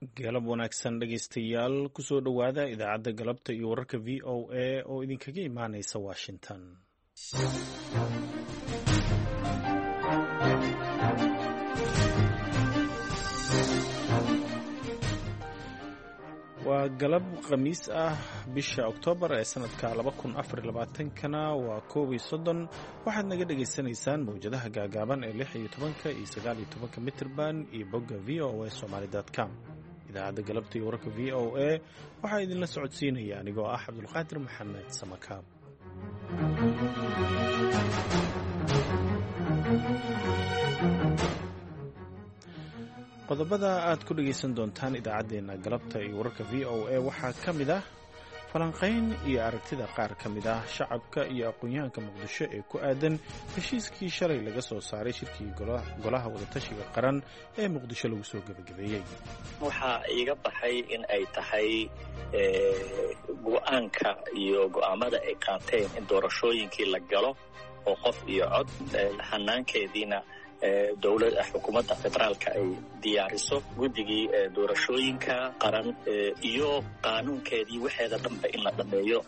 galab wanaagsan dhegaystayaal kusoo dhowaada idaacadda galabta iyo wararka v o a oo idinkaga imaanaysa washington. waa galab khamiis ah bisha oktoobar ee sanadka 2024kana waa 30 waxaad naga dhagaysanaysaan mawjadaha gaagaaban ee 16 iyo 19 mitirban iyo bogga voasomali.com. idaacadda galabta iyo wararka v o a waxaa idinla socodsiinaya anigoo ah cabdulqaadir maxamed samakaab. qodobada aad ku dhegaysan doontaan idaacaddeenna galabta iyo wararka v o a waxaa ka mid ah falanqayn iyo aragtida qaar ka mid ah shacabka iyo aqoon-yahanka muqdisho ee ku aadan heshiiskii shalay laga soo saaray shirkii golaha wadatashiga qaran ee muqdisho lagu soo gebagabeeyey. waxaa iiga baxay in ay tahay go-aanka iyo go-aamada ay qaateen in doorashooyinkii la galo oo qof iyo cod hanaankeediina dowladda xukuumadda federaalka ay diyaariso guddigii doorashooyinka qaran iyo qaanuunkeedii waxeeda dhanba in la dhammeeyo.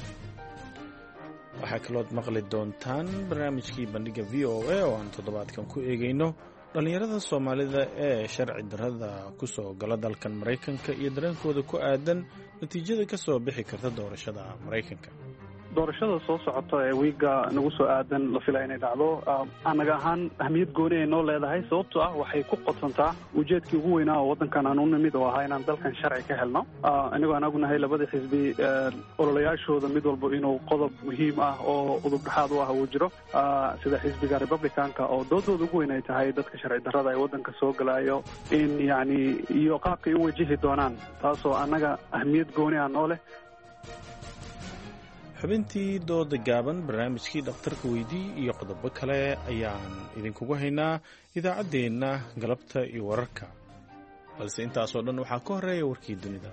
waxaa kalood maqli doontaan barnaamijkii bandhiga v o a oo aan toddobaadkan ku eegayno dhallinyarada soomaalida ee sharci darrada ku soo gala dalkan maraykanka iyo dareenkooda ku aadan natiijada ka soo bixi karta doorashada maraykanka. doorashada soo socota ee wiiga nagu soo aadan la fila inay dhacdo anaga ahaan ahmiyad gooni ay noo leedahay sababtoo ah waxay ku qodsantaa ujeedkii ugu weynaa oo waddankan aan u nimid oo ahaa inaan dalkan sharci ka helno inagoo anagu nahay labadii xisbi ololayaashooda mid walba inuu qodob muhiim ah oo udub dhexaad u ah uu jiro sida xisbiga republicanka oo doodooda ugu weyn ay tahay dadka sharci darrada ee waddanka soo galaayo in yacni iyo qaabkay u wajihi doonaan taasoo annaga ahmiyad gooni ah noo leh. xubintii dooda gaaban, barnaamijkii dhakhtarka weydii iyo qodobo kale ayaan idinkugu haynaa idaacaddeenna galabta iyo wararka, balse intaasoo dhan waxaa ka horeeya warkii dunida.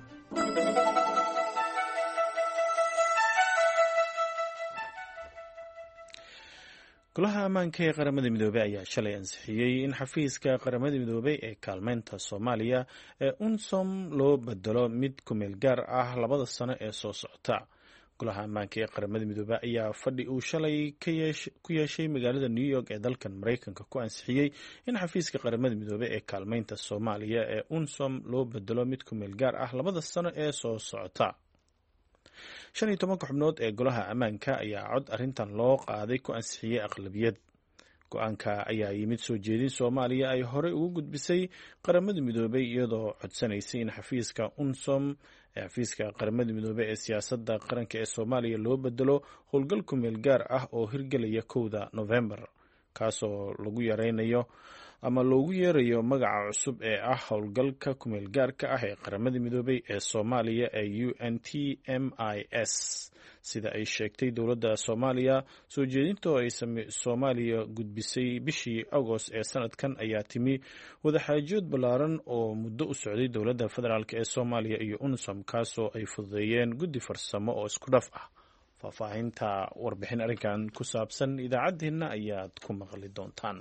golaha ammaanka ee qaramada midoobey ayaa shalay ansixiyey in xafiiska qaramada midoobey ee kaalmeynta soomaaliya ee unsom loo bedelo mid kumeel gaar ah 2 sano ee soo socota. golaha ammaanka ee qaramada midoobey ayaa fadhi uu shalay ku yeeshay magaalada new york ee dalkan maraykanka ku ansixiyey in xafiiska qaramada midoobey ee kaalmeynta soomaaliya ee unsom loo bedelo mid kumeel gaar ah 2 sano ee soo socota. 15 xubnood ee golaha ammaanka ayaa cod arrintan loo qaaday ku ansixiyey aqlabiyad. go-aanka ayaa yimid soo jeedin soomaaliya ay horey ugu gudbisay qaramada midoobey iyadoo codsanaysay in xafiiska unsom xafiiska qaramada midoobey ee siyaasadda qaranka ee soomaaliya loo bedelo howlgal kumeel gaar ah oo hirgelaya 1 Novembar kaasoo lagu yareynayo ama loogu yeerayo magaca cusub ee ah howlgalka kumeel gaarka ah ee qaramada midoobey ee soomaaliya ee UNTMIS. sida ay sheegtay dowladda soomaaliya, soo jeedinta oo ay soomaaliya gudbisay bishii agost ee sanadkan ayaa timi wadaxaajood ballaaran oo muddo u socday dowladda federaalk ee soomaaliya iyo unsom kaasoo ay fududeeyeen guddi farsamo oo isku dhaf ah. faahfaahinta warbixin arrinkan ku saabsan idaacaddeenna ayaad ku maqli doontaan.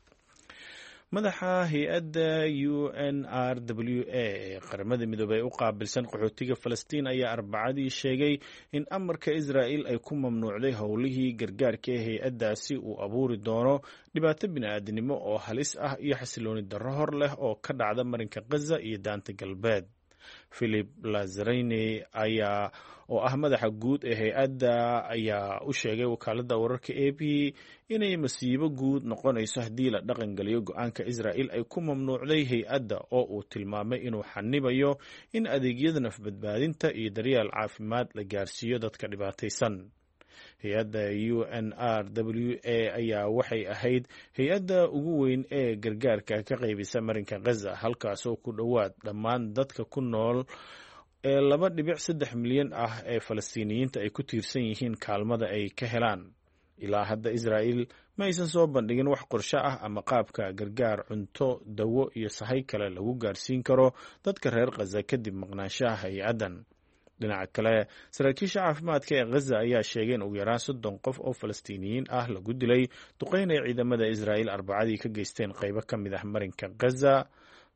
madaxa hay-adda UNRWA ee qaramada midoobey u qaabilsan qaxootiga falastiin ayaa arbacadii sheegay in amarka Israa'il ay ku mamnuucday howlihii gargaarka ee hay-addaasi uu abuuri doono dhibaato bini'aadanimo oo halis ah iyo xasilooni darro hor leh oo ka dhacda marinka Gaza iyo daanta galbeed. Philip Lazzarini oo ah madaxa guud ee hay-adda ayaa u sheegay wakaaladda wararka AP inay masiibo guud noqonayso haddii la dhaqan geliyo go-aanka Israa'il ay ku mamnuucday hay-adda oo uu tilmaamay inuu xanibayo in adeegyada nafbadbaadinta iyo daryeel caafimaad la gaarsiiyo dadka dhibaataysan. hay-adda UNRWA ayaa waxay ahayd hay-adda ugu weyn ee gargaarka ka qaybisa marinka Gaza, halkaasoo ku dhowaad dhammaan dadka ku nool ee 2.3 milyan ah ee falastiiniyiinta ay ku tiirsan yihiin kaalmada ay ka helaan. ilaa hadda Israa'il ma aysan soo bandhigin wax qorshe ah ama qaabka gargaar cunto, dawo iyo sahay kale lagu gaarsiin karo dadka reer Gaza kadib maqnaanshaha hay-addan. dhinaca kale, saraakiisha caafimaadka ee Gaza ayaa sheegay in ugu yaraan 30 qof oo falastiiniyiin ah lagu dilay duqeyn ay ciidamada Israa'il arbacadii ka geysteen qaybo ka mid ah marinka Gaza,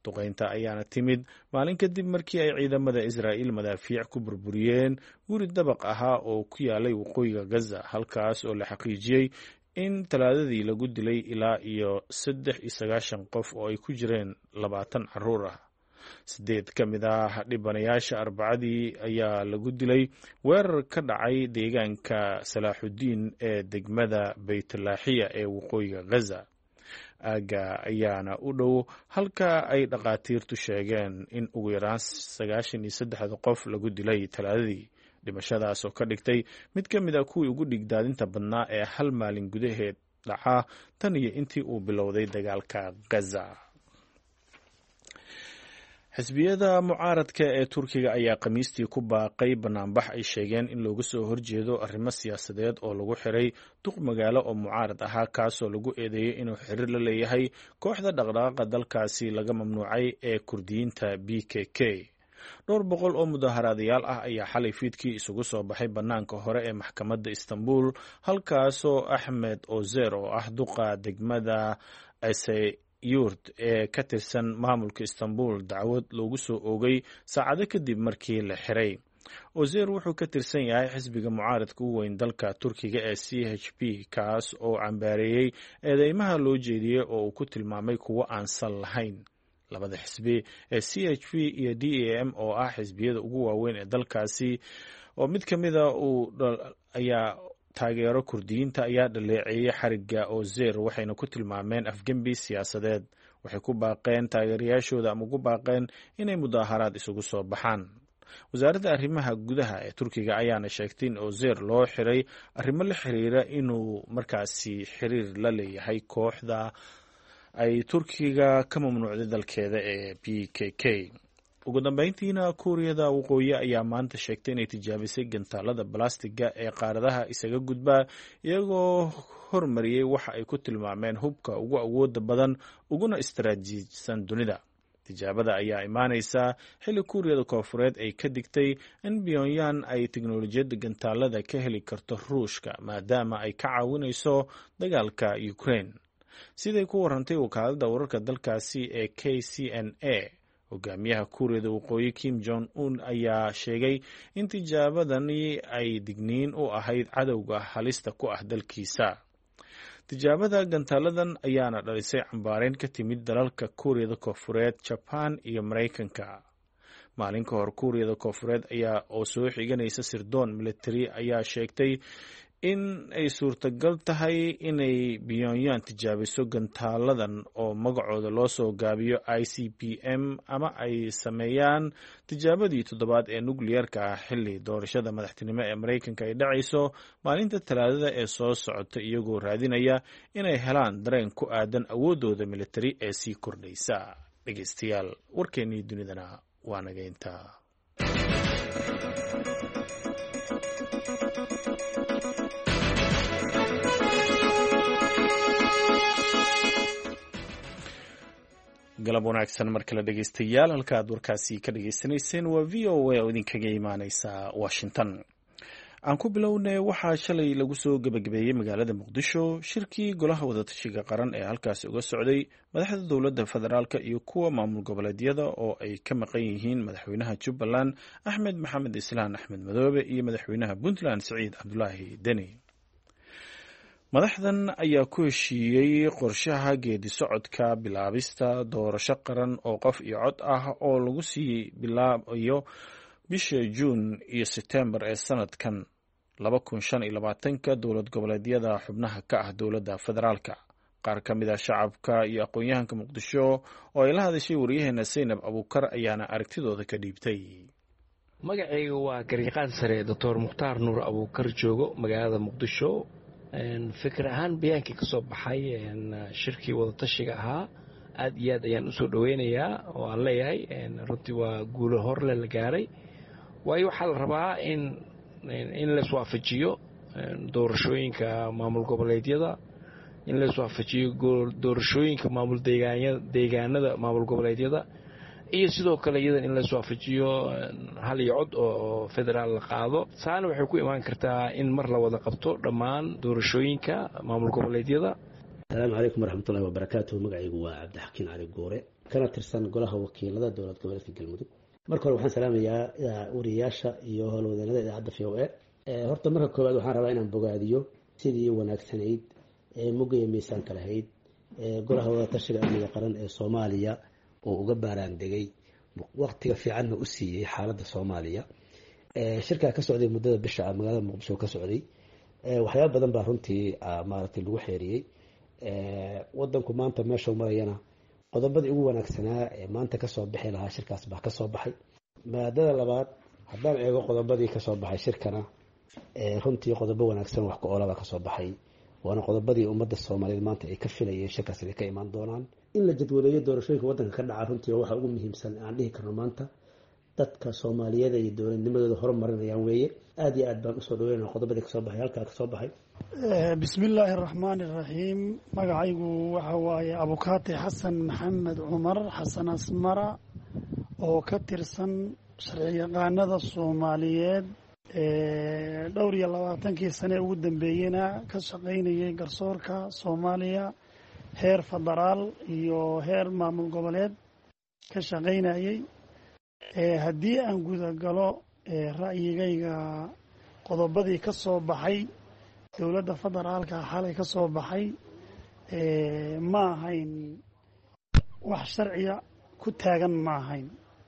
duqaynta ayaana timid maalin kadib markii ay ciidamada Israa'iil madaafiic ku burburiyeen guri dabaq ahaa oo ku yaalay waqooyiga Gaza, halkaas oo la xaqiijiyey in talaadadii lagu dilay ilaa iyo 93 qof oo ay ku jireen 20 carruur ah. 8 ka mid ah dhibanayaasha Arbacadii ayaa lagu dilay weerar ka dhacay deegaanka Salaaxudiin ee degmada Baytlaahiya ee waqooyiga Gaza. Aaga ayaana u dhow halka ay dhaqaatiirtu sheegeen in ugu yaraan 93 qof lagu dilay talaadadii. Dhimashadaas oo ka dhigtay mid ka mid ah kuwii ugu dhigdaadinta badnaa ee hal maalin gudaheed dhaca tan iyo intii uu bilowday dagaalka Gaza. xisbiyada mucaaradka ee Turkiga ayaa Khamiistii ku baaqay banaanbax ay sheegeen in looga soo horjeedo arrimo siyaasadeed oo lagu xiray duq magaalo oo mucaarad ahaa, kaasoo lagu eedeeyey inuu xiriir la leeyahay kooxda dhaqdhaqaaqa dalkaasi laga mamnuucay ee Kurdiyiinta PKK. dhowr boqol oo mudaharaadayaal ah ayaa xalay fiidkii isugu soo baxay bannaanka hore ee maxkamadda Istanbul, halkaasoo Axmed Ozer oo ah duqa degmada Yurt ee ka tirsan maamulka Istanbul dacwad loogu soo oogay saacado kadib markii la xiray. Ozer wuxuu ka tirsan yahay xisbiga mucaaradka ugu weyn dalka Turkiga ee CHP, kaas oo cambaareeyey eedeymaha loo jeediyey oo uu ku tilmaamay kuwo aan sal lahayn. Labada xisbi ee CHP iyo DEM oo ah xisbiyada ugu waaweyn ee dalkaasi oo mid ka mid ah ayaa taageero Kurdiyiinta ayaa dhaleeceeyay xariga Ozer, waxayna ku tilmaameen afgembi siyaasadeed. Waxay ku baaqeen taageerayaashooda ama ugu baaqeen inay mudaharaad isugu soo baxaan. Wasaaradda arrimaha gudaha ee Turkiga ayaana sheegtay in Ozer loo xiray arrimo la xiriira inuu markaasi xiriir la leeyahay kooxda ay Turkiga ka mamnuucday dalkeeda ee PKK. ugu dambeyntiina Kuuriyada Waqooyi ayaa maanta sheegtay inay tijaabisay gantaalada balastiga ee qaaradaha isaga gudba, iyagoo hormariyey waxa ay ku tilmaameen hubka ugu awooda badan uguna istaraatiijisan dunida. Tijaabada ayaa imaanaysa xilli Kuuriyada Koonfureed ay ka digtay in Pyongyang ay tiknoolajiyadda gantaalada ka heli karto Ruushka maadaama ay ka caawinayso dagaalka Ukraine. Siday ku warantay wakaaladda wararka dalkaasi ee KCNA, hogaamiyaha Kuuriyada Waqooyi Kim Jong-un ayaa sheegay in tijaabadani ay digniin u ahayd cadowga halista ku ah dalkiisa. Tijaabada gantaaladan ayaana dhalisay cambaareyn ka timid dalalka Kuuriyada Koonfureed, Japan iyo Mareykanka. Maalin ka hor Kuuriyada Koonfureed ayaa oo soo xiganaysa sirdoon military ayaa sheegtay in ay suurtagal tahay inay Pyongyang tijaabiso gantaaladan oo magacooda loo soo gaabiyo ICBM ama ay sameeyaan tijaabadii toddobaad ee nukliyeerka ah xilli doorashada madaxtinimo ee Mareykanka ay dhacayso maalinta Talaadada ee soo socota, iyagoo raadinaya inay helaan dareen ku aadan awoodooda military ee sii kordhaysa. Dhegeystayaal, warkeennii dunidana waa naga intaa. galab wanaagsan mar kale dhegeystayaal, halka aad warkaasi ka dhegeysanayseen waa VOA oo idinkaga imaaneysa Washington. aan ku bilownay waxaa shalay lagu soo gabagabeeyey magaalada Muqdisho shirkii golaha wadatashiga qaran ee halkaasi uga socday madaxda dowladda federaalka iyo kuwa maamul goboleedyada oo ay ka maqan yihiin madaxweynaha Jubbaland Axmed Maxamed Islaan Axmed Madoobe iyo madaxweynaha Puntland Siciid Cabdulaahi Deni. Madaxdan ayaa ku heshiiyey qorshaha geedi socodka bilaabista doorasho qaran oo qof iyo cod ah oo lagu sii bilaabayo bisha Juun iyo September ee sanadkan 2025 dowlad goboleedyada xubnaha ka ah dowladda federaalka. Qaar ka mid ah shacabka iyo aqoon-yahanka Muqdisho oo ay la hadashay wariyaheena Zainab Abuukar ayaana aragtidooda ka dhiibtay. magacayga waa garyaqaan sare Dr. Mukhtaar Nuur Abuukar joogo magaalada Muqdisho. fikir ahaan bayaankii ka soo baxay shirkii wadatashiga ahaa aad iyo aad ayaan u soo dhaweynayaa oo aan leeyahay runtii waa guulo horle la gaaray. waayo waxaa la rabaa in la iswaafajiyo doorashooyinka maamul goboleedyada, in la iswaafajiyo doorashooyinka maamul deegaanada maamul goboleedyada, iyo sidoo kale iyadan in la iswaafajiyo hal iyo cod oo federaal la qaado. saana waxay ku imaan kartaa in mar la wada qabto dhammaan doorashooyinka maamul goboleedyada. asalaamu calaykum waraxmatullahi wabarakaatuhu. magacaygu waa cabdixakiin cali goore, kana tirsan golaha wakiilada dowlad goboleedka galmudug. marka hore waxaan salaamayaa wariyaasha iyo howlwadeennada idaacadda VOA. horta marka koowaad waxaan rabaa inaan bogaadiyo sidii wanaagsanayd mugga iyo miisaanka lahayd golaha wadatashiga amniga qaran ee Soomaaliya oo uga baaraan degay waqtiga fiicanna u siiyey xaaladda Soomaaliya. shirka ka socday muddada bisha magaalada Muqdisho ka socday waxyaabo badan baa runtii maaragtay lagu xeeriyey. wadanku maanta meesha marayana qodobadii ugu wanaagsanaa ee maanta ka soo bixi lahaa shirkaas baa ka soo baxay. maadada labaad haddaan eego qodobadii ka soo baxay shirkana runtii qodobo wanaagsan wax ku oolaba ka soo baxay, waana qodobadii ummadda Soomaaliyeed maanta ay ka filayeen shirkaas inay ka imaan doonaan. in la jadwaleeyo doorashooyinka waddanka ka dhaca runtii waxa ugu muhiimsan aan dhihi karno maanta dadka Soomaaliyeed iyo dowladnimadooda horumarinayaan weeye. aad iyo aad baan usoo dhaweynaa qodobadii ka soo baxay halkaa ka soo baxay. bismillaahi raxmaani raxiim. magacaygu waxa waaye abukaati xasan maxamed cumar xasan asmara oo ka tirsan sharciyaqaanada Soomaaliyeed dhowr iyo 20 sane ugu dambeeyena ka shaqaynayay garsoorka Soomaaliya heer federaal iyo heer maamul goboleed ka shaqaynayay. haddii aan guda galo ra'yigayga qodobadii ka soo baxay dowladda federaalka xalay ka soo baxay ma ahayn wax sharciya ku taagan ma ahayn.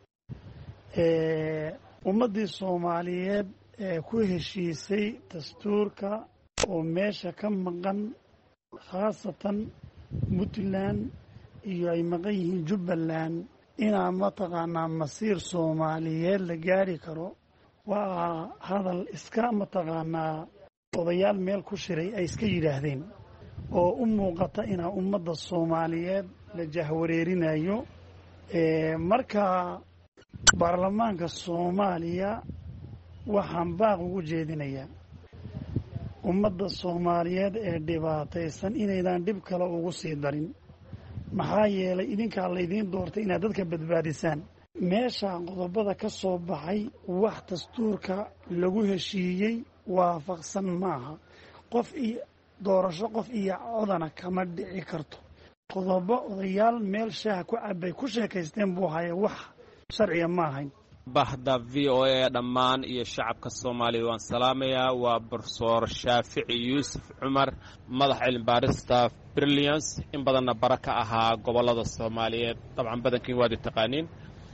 ummaddii Soomaaliyeed ku heshiisay dastuurka oo meesha ka maqan, khaasatan Puntland iyo ay maqan yihiin Jubbaland, inaa mataqaanaa masiir Soomaaliyeed la gaari karo waa hadal iska mataqaanaa odayaal meel ku shiray ay iska yidhaahdeen oo u muuqata inaa ummadda Soomaaliyeed la jahwareerinayo. marka baarlamaanka Soomaaliya waxaan baaq ugu jeedinayaa ummadda Soomaaliyeed ee dhibaataysan inaydan dhib kale ugu sii darin. maxaa yeelay idinkaa laydiin doortay inaad dadka badbaadisaan. meesha qodobada ka soo baxay wax dastuurka lagu heshiiyey waafaqsan maaha. doorasho qof iyo codana kama dhici karto. qodobo odayaal meel shaaha ku cabay ku sheekaysteen buu haya, wax sharciya ma ahayn. bahda VOA dhammaan iyo shacabka Soomaaliyeed waan salaamayaa. waa Professor Shaafici Yuusuf Cumar, madax cilmi baarista Brilliance, in badanna baraka ahaa gobolada Soomaaliyeed. dabcan badankii waad taqaaniin.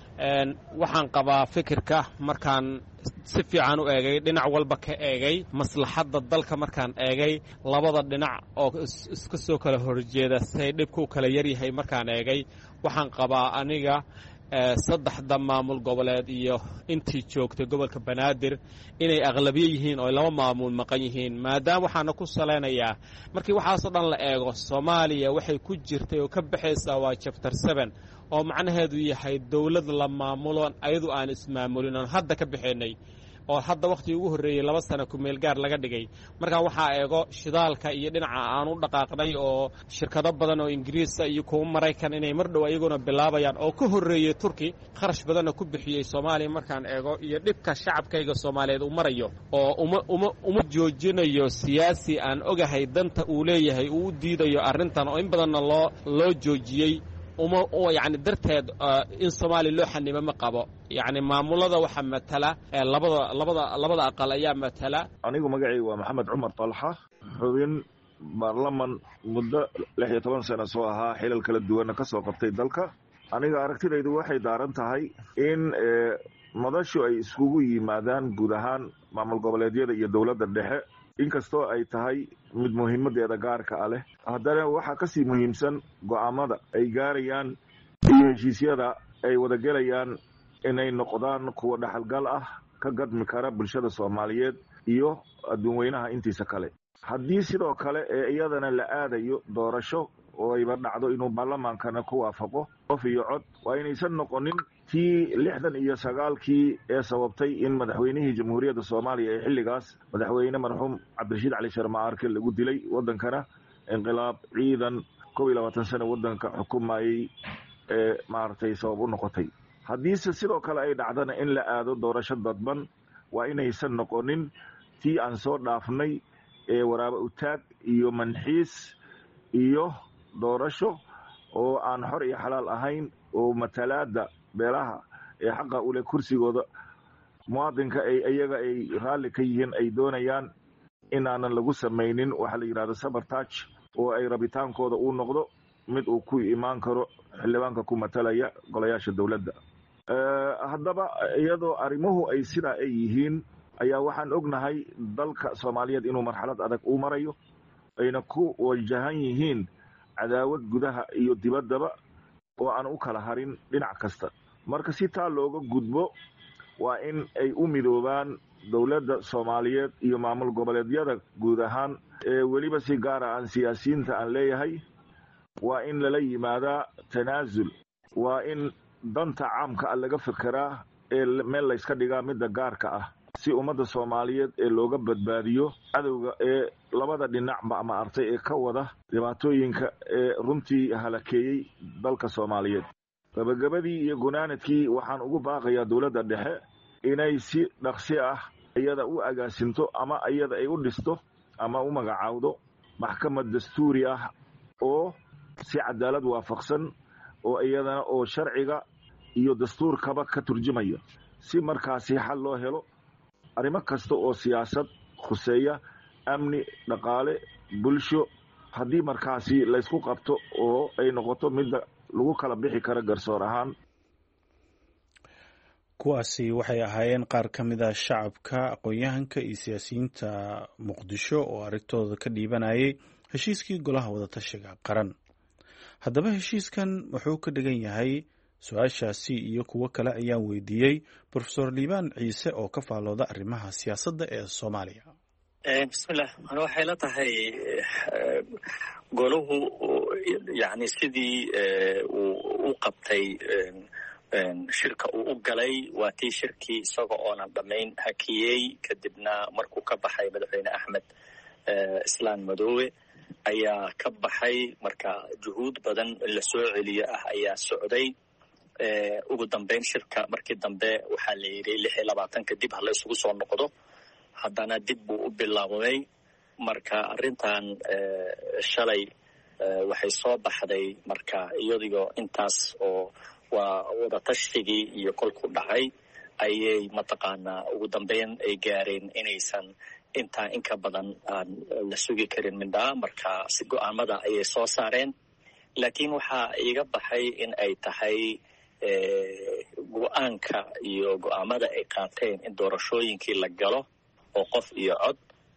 waxaan qabaa fikirka markaan si fiican u eegay, dhinac walba ka eegay, maslaxadda dalka markaan eegay, labada dhinac oo iska soo kala horjeeda say dhibku kala yar yahay markaan eegay, waxaan qabaa aniga saddexda maamul goboleed iyo intii joogtay gobolka Banaadir inay aqlabiye yihiin oo laba maamul maqan yihiin. maadaama waxaana ku saleynayaa markii waxaasoo dhan la eego Soomaaliya waxay ku jirtay oo ka baxaysaa waa chapter 7 oo macnaheedu yahay dawlad la maamulo ayadu aan ismaamulin oo hadda ka bixinay oo hadda waqti ugu horeeyay 2 sano ku meel gaar laga dhigay. marka waxa eego shidaalka iyo dhinaca aan u dhaqaaqnay oo shirkado badan oo Ingiriis iyo kuwa Mareykan inay mar dhow ayaguna bilaabayaan oo ka horeeyay Turki kharash badan ku bixiyay Soomaaliya. markaan eego iyo dhibka shacabkayga Soomaaliyeed u marayo oo uma joojinayo siyaasi aan ogahay danta uu leeyahay uu diidayo arintan oo in badan loo joojiyay يعني درteed in Soomaaliya loo xanimo ma qabo. يعني maamulada waxa matala labada aqal ayaa matala. anigu magacaygu waa Maxamed Cumar Talxa, xubin baarlaman muddo 16 sano soo ahaa, xilal kala duwan ka soo qabtay dalka. aniga aragtidaydu waxay daaran tahay in madashu ay isugu yimaadaan guud ahaan maamul goboleedyada iyo dawladda dhexe, inkastoo ay tahay mid muhiimadeeda gaarka ah leh. haddana waxaa ka sii muhiimsan go'aamada ay gaarayaan iyo heshiisyada ay wada gelayaan inay noqdaan kuwa dhaxalgal ah, ka gadmi kara bulshada Soomaaliyeed iyo adduun weynaha intiisa kale. haddii sidoo kale iyadana la aadayo doorasho oo ayba dhacdo inuu baarlamaankana ku waafaqo qof iyo cod, waa inaysan noqonin tii 69kii ee sababtay in madaxweynihii jamhuuriyadda Soomaaliya ee xilligaas madaxweyne marxuum Cabdirashiid Cali Sharma Arke lagu dilay wadankana inqilaab ciidan 22 sano wadanka xukumayay ee maartay sabab u noqotay. haddii sidoo kale ay dhacdana in la aado doorasho dadban, waa inaysan noqonin tii aan soo dhaafnay ee waraabo u taag iyo manxiis iyo doorasho oo aan xor iyo xalaal ahayn oo matalaada beelaha ee xaqa u leh kursigooda muwaadinka iyaga ay raalli ka yihiin ay doonayaan inaanan lagu samaynin waxaa la yidhahda sabotage oo ay rabitaankooda uu noqdo mid uu ku imaan karo xildhibaanka ku matalaya golayaasha dowladda. Haddaba iyadoo arrimuhu ay sidaa ay yihiin ayaa waxaan ognahay dalka Soomaaliyeed inuu marxalad adag uu marayo ayna ku wajahan yihiin cadaawad gudaha iyo dibaddaba oo aan u kala harin dhinac kasta. Marka si taa looga gudbo waa in ay u midoobaan dowladda Soomaaliyeed iyo maamul goboleedyada guud ahaan weliba si gaara aan siyaasiyiinta aan leeyahay waa in lala yimaadaa tanaasul, waa in danta caamka ah laga fekeraa ee meel layska dhigaa midda gaarka ah si ummadda Soomaaliyeed ee looga badbaadiyo cadowga ee labada dhinacba ama artay ee ka wada dhibaatooyinka ee runtii halakeeyey dalka Soomaaliyeed. Gabagabadii iyo gunaanadkii waxaan ugu baaqayaa dowladda dhexe inay si dhaqsi ah iyada u agaasinto ama iyada ay u dhisto ama u magacaawdo maxkamad dastuuri ah oo si cadaalad waafaqsan oo iyadana oo sharciga iyo dastuurkaba ka turjumaya si markaasi xal loo helo arrimo kasta oo siyaasad khuseeya amni dhaqaale bulsho haddii markaasi laysku qabto oo ay noqoto midda lagu kala bixi karo garsoor ahaan. kuwaasi waxay ahaayeen qaar ka mid a shacabka aqoon-yahanka iyo siyaasiyiinta muqdisho oo aragtooda ka dhiibanayay heshiiskii golaha wadatashiga qaran. haddaba heshiiskan wuxuu ka dhigan yahay su-aashaasi iyo kuwo kale ayaan weydiiyey profesor liibaan ciise oo ka faalooda arrimaha siyaasadda ee Soomaaliya. bismillah, waxay la tahay golahu yani sidii uu qabtay shirka uu u galay waa tii shirkii isaga oonan dhammayn hakiyey kadibna markuu ka baxay madaxweyne Axmed Islaan Madoobe ayaa ka baxay. marka juhuud badan la soo celiyo ah ayaa socday. ugu dambeyn shirka markii dambe waxaa la yidhi 26 kadib ha la isugu soo noqdo, haddana dib buu u bilaabmay. marka arrintan shalay waxay soo baxday marka iyadoo intaas oo waa wadatashrigii iyo kolku dhacay ayay mataqaanaa ugu dambeyn ay gaareen inaysan intaa inka badan aan la sugi karin midhaa. marka si go'aamada ayay soo saareen, laakiin waxaa iga baxay in ay tahay go'aanka iyo go'aamada ay qaateen in doorashooyinkii la galo oo qof iyo cod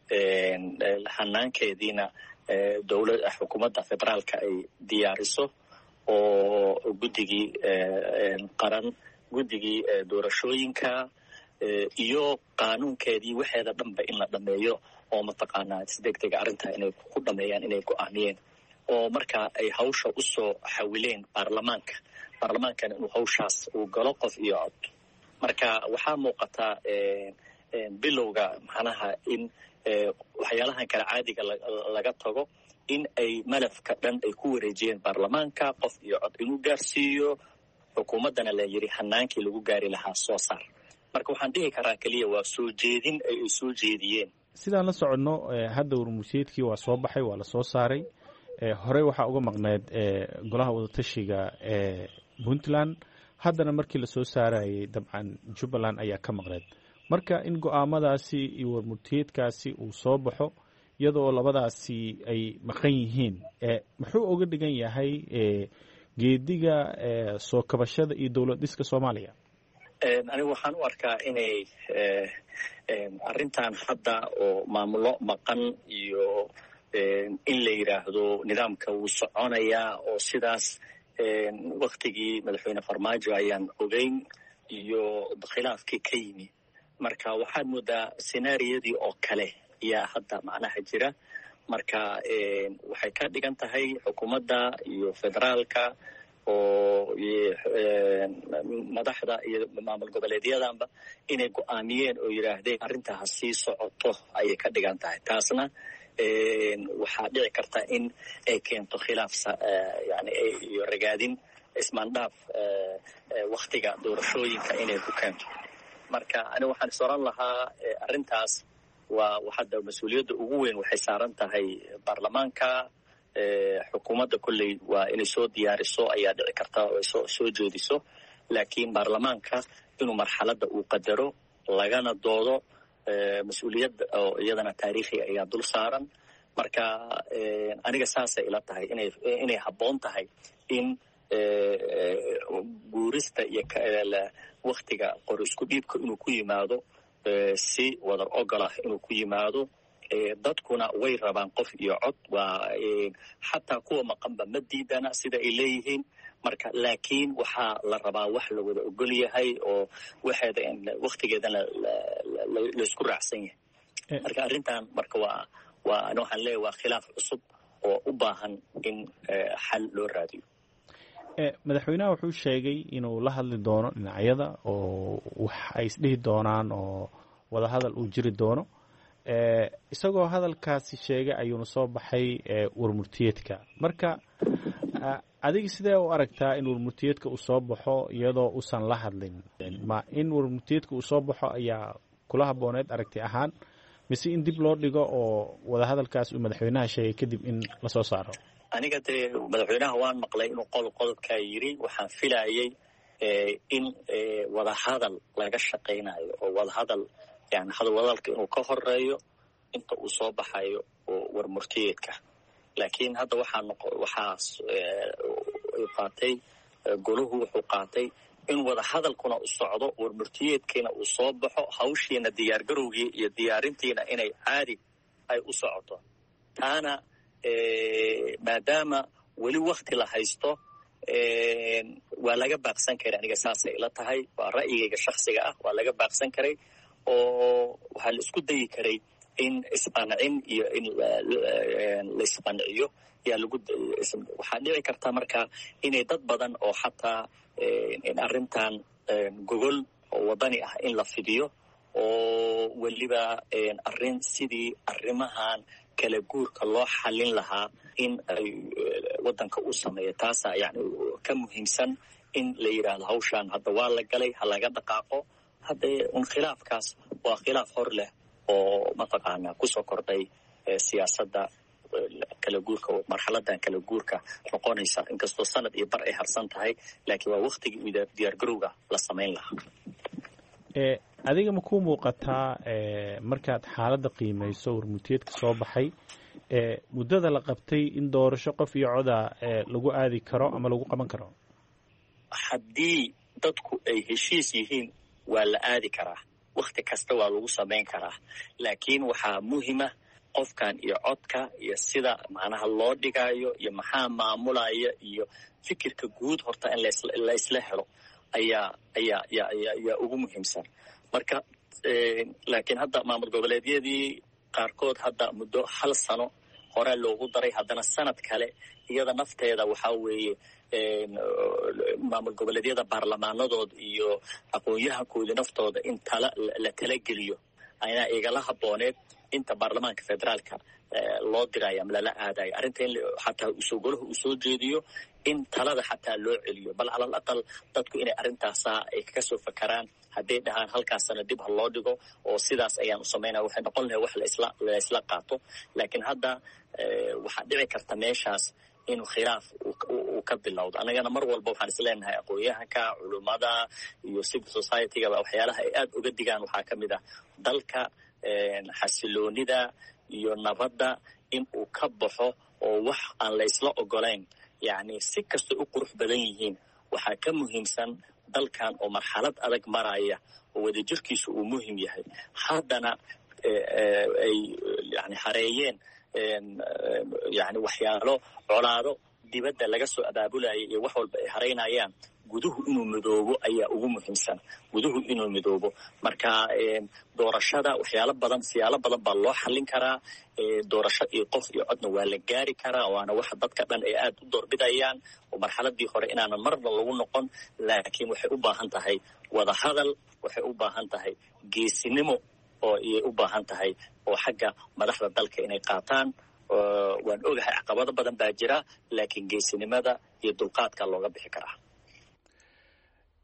hanaankeediina xukuumadda federaalka ay diyaariso oo guddigii qaran guddigii doorashooyinka iyo qaanuunkeedii waxeeda dhanba in la dhameeyo oo mataqaanaa isdegdega arrintaa inay ku dhameeyaan inay go'aamiyeen oo marka ay hawsha usoo xawileen baarlamaankana inuu hawshaas uu galo qof iyo cod. marka waxaa muuqataa bilowga macnaha in waxyaalahan kale caadiga laga tago in ay malafka dhan ay ku wareejiyeen baarlamaanka qof iyo cod inuu gaarsiiyo xukuumaddana la yidhi hanaankii lagu gaari lahaa soo saar. marka waxaan dhihi karaa keliya waa soo jeedin ay soo jeediyeen. sidaan la soconno hadda warmusheedkii waa soo baxay, waa la soo saaray. horey waxaa uga maqneed golaha wadatashiga ee Puntland, haddana markii la soo saarayay dabcan Jubbaland ayaa ka maqneed. marka in go'aamadaasi iyo warmusheedkaasi uu soo baxo iyadoo labadaasi ay maqan yihiin muxuu uga dhigan yahay geediga soo kabashada iyo dowlad dhiska Soomaaliya? anigu waxaan u arkaa inay arrintan hadda oo maamulo maqan iyo in la yidhaahdo nidaamka wuu soconayaa oo sidaas waktigii madaxweyne Farmaajo ayaan ogeyn iyo khilaafkii ka yimi. marka waxaad moodaa senaariyadii oo kale ayaa hadda macnaha jira. marka waxay ka dhigan tahay xukuumadda iyo federaalka oo madaxda iyo maamul goboleedyadanba inay go'aamiyeen oo yidhaahdeen arrintaa ha sii socoto ayay ka dhigan tahay. taasna waxaa dhici karta in ay keento khilaaf yani iyo ragaadin ismaandhaaf waktiga doorashooyinka inay ku keento. marka aniga waxaan is oran lahaa arrintaas waa hadda mas-uuliyadda ugu weyn waxay saaran tahay baarlamaanka xukuumadda kolley waa inay soo diyaariso ayaa dhici karta oo ay soo jeediso, laakiin baarlamaanka inuu marxaladda uu qadaro lagana doodo mas-uuliyadda oo iyadana taariikhi ayaa dul saaran. marka aniga saasay ila tahay inay habboon tahay in guurista iyo waktiga qor isku dhiibka inuu ku yimaado si wadar ogol ah inuu ku yimaado. dadkuna way rabaan qof iyo cod, waa xataa kuwa maqanba ma diidana sida ay leeyihiin. marka laakiin waxaa la rabaa wax la wada ogol yahay oo waxeeda waktigeedana laysku raacsan yahay. marka arrintan marka waa waxaan leeyahay waa khilaaf cusub oo u baahan in xal loo raadiyo. madaxweynaha wuxuu sheegay inuu la hadli doono dhinacyada oo wax ay isdhihi doonaan oo wadahadal uu jiri doono. isagoo hadalkaasi sheegay ayuuna soo baxay warmurtiyeedka. marka adiga sidee u aragtaa in warmurtiyeedka uu soo baxo iyadoo uusan la hadlin? ma in warmurtiyeedka uu soo baxo ayaa kula habbooneed aragti ahaan, mise in dib loo dhigo oo wadahadalkaas uu madaxweynaha sheegay kadib in la soo saaro? aniga dee madaxweynaha waan maqlay inuu qodobkaa yidhi. waxaan filayay in wadahadal laga shaqaynayo oo wadahadal yani hadalka inuu ka horeeyo inta uu soo baxayo oo warmurtiyeedka. laakiin hadda waxaas qaatay goluhu wuxuu qaatay in wadahadalkuna u socdo, warmurtiyeedkiina uu soo baxo, hawshiina diyaargarowgii iyo diyaarintiina inay caadi ay u socoto. taana maadaama weli wakti la haysto waa laga baaqsan karay. aniga saasay ila tahay, waa ra'yigayga shaksiga ah, waa laga baaqsan karay oo waxaa la isku dayi karay in isqancin iyo in laisqanciyo waxaa dhici karta marka inay dad badan oo xataa in arrintan gogol oo wadani ah in la fidiyo oo weliba arrin sidii arrimahan kala guurka loo xallin lahaa in ay waddanka u sameeyo. taasaa yani ka muhiimsan in la yidhaahdo hawshaan hadda waa la galay, ha laga dhaqaaqo. haddee khilaafkaas waa khilaaf hor leh oo mataqaanaa kusoo kordhay siyaasadda kala guurka, marxaladan kala guurka noqonaysa. inkastoo sanad iyo bar ay harsan tahay, laakiin waa waktigii diyaargarowga la samayn lahaa. adiga ma ku muuqataa markaad xaaladda qiimayso warmurtiyeedka soo baxay muddada la qabtay in doorasho qof iyo coda lagu aadi karo ama lagu qaban karo? haddii dadku ay heshiis yihiin waa la aadi karaa, wakti kasta waa lagu samayn karaa. laakiin waxaa muhima qofkan iyo codka iyo sida macnaha loo dhigayo iyo maxaa maamulaya iyo fikirka guud horta in laysla helo ayaa ugu muhiimsan. marka laakiin hadda maamul goboleedyadii qaarkood hadda muddo 1 sano horaa loogu daray, haddana sanad kale iyada nafteeda waxaa weeye maamul goboleedyada baarlamaanadood iyo aqoon-yahankoodii naftooda in la talageliyo ayaa igala habbooneed inta baarlamaanka federaalka loo dirayo ama lala aadayo. arrinta in xataa golaha uu soo jeediyo in talada xataa loo celiyo, bal calal aqal dadku inay arrintaasa ay kaga soo fakaraan. hadday dhahaan halkaasana dib ha loo dhigo oo sidaas ayaan u samaynaya, waxay noqon lahay wax laisla qaato. laakiin hadda waxaa dhici karta meeshaas inuu khilaaf uu ka bilowdo. annagana mar walba waxaan isleenahay aqoon-yahanka, culummada iyo civil society-gaba waxyaalaha ay aad uga digaan waxaa ka mid ah dalka xasiloonida iyo nabadda in uu ka baxo oo wax aan la isla ogolayn yacni si kastay u qurux badan yihiin. waxaa ka muhiimsan dalkan oo marxalad adag maraya oo wadajirkiisu uu muhim yahay, haddana ay yani hareeyeen yani waxyaalo colaado dibadda laga soo abaabulaya iyo wax walba ay haraynayaan. guduhu inuu midoobo ayaa ugu muhiimsan, guduhu inuu midoobo. marka doorashada siyaalo badan baa loo xallin karaa. doorasho iyo qof iyo codna waa la gaari karaa, waana waxa dadka dhan ay aad u doorbidayaan oo marxaladii hore inaanan marna lagu noqon. laakiin waxay u baahan tahay wadahadal, waxay u baahan tahay geesinimo oo iyay u baahan tahay oo xagga madaxda dalka inay qaataan. waan ogahay caqabado badan baa jira, laakiin geesinimada iyo dulqaadka looga bixi karaa.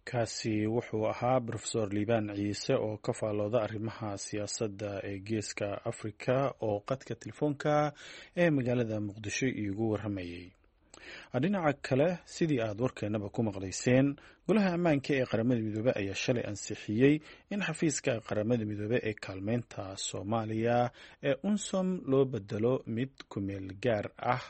kaasi wuxuu ahaa rofesor liibaan ciise oo ka faalooda arrimaha siyaasadda ee geeska afrika oo qadka telefoonka ee magaalada muqdisho iigu waramayay. dhinaca kale, sidii aad warkeenaba ku maqlayseen, golaha ammaanka ee qaramada midoobey ayaa shalay ansixiyey in xafiiska qaramada midoobey ee kaalmeynta soomaaliya ee unsom loo bedelo mid kumeel gaar ah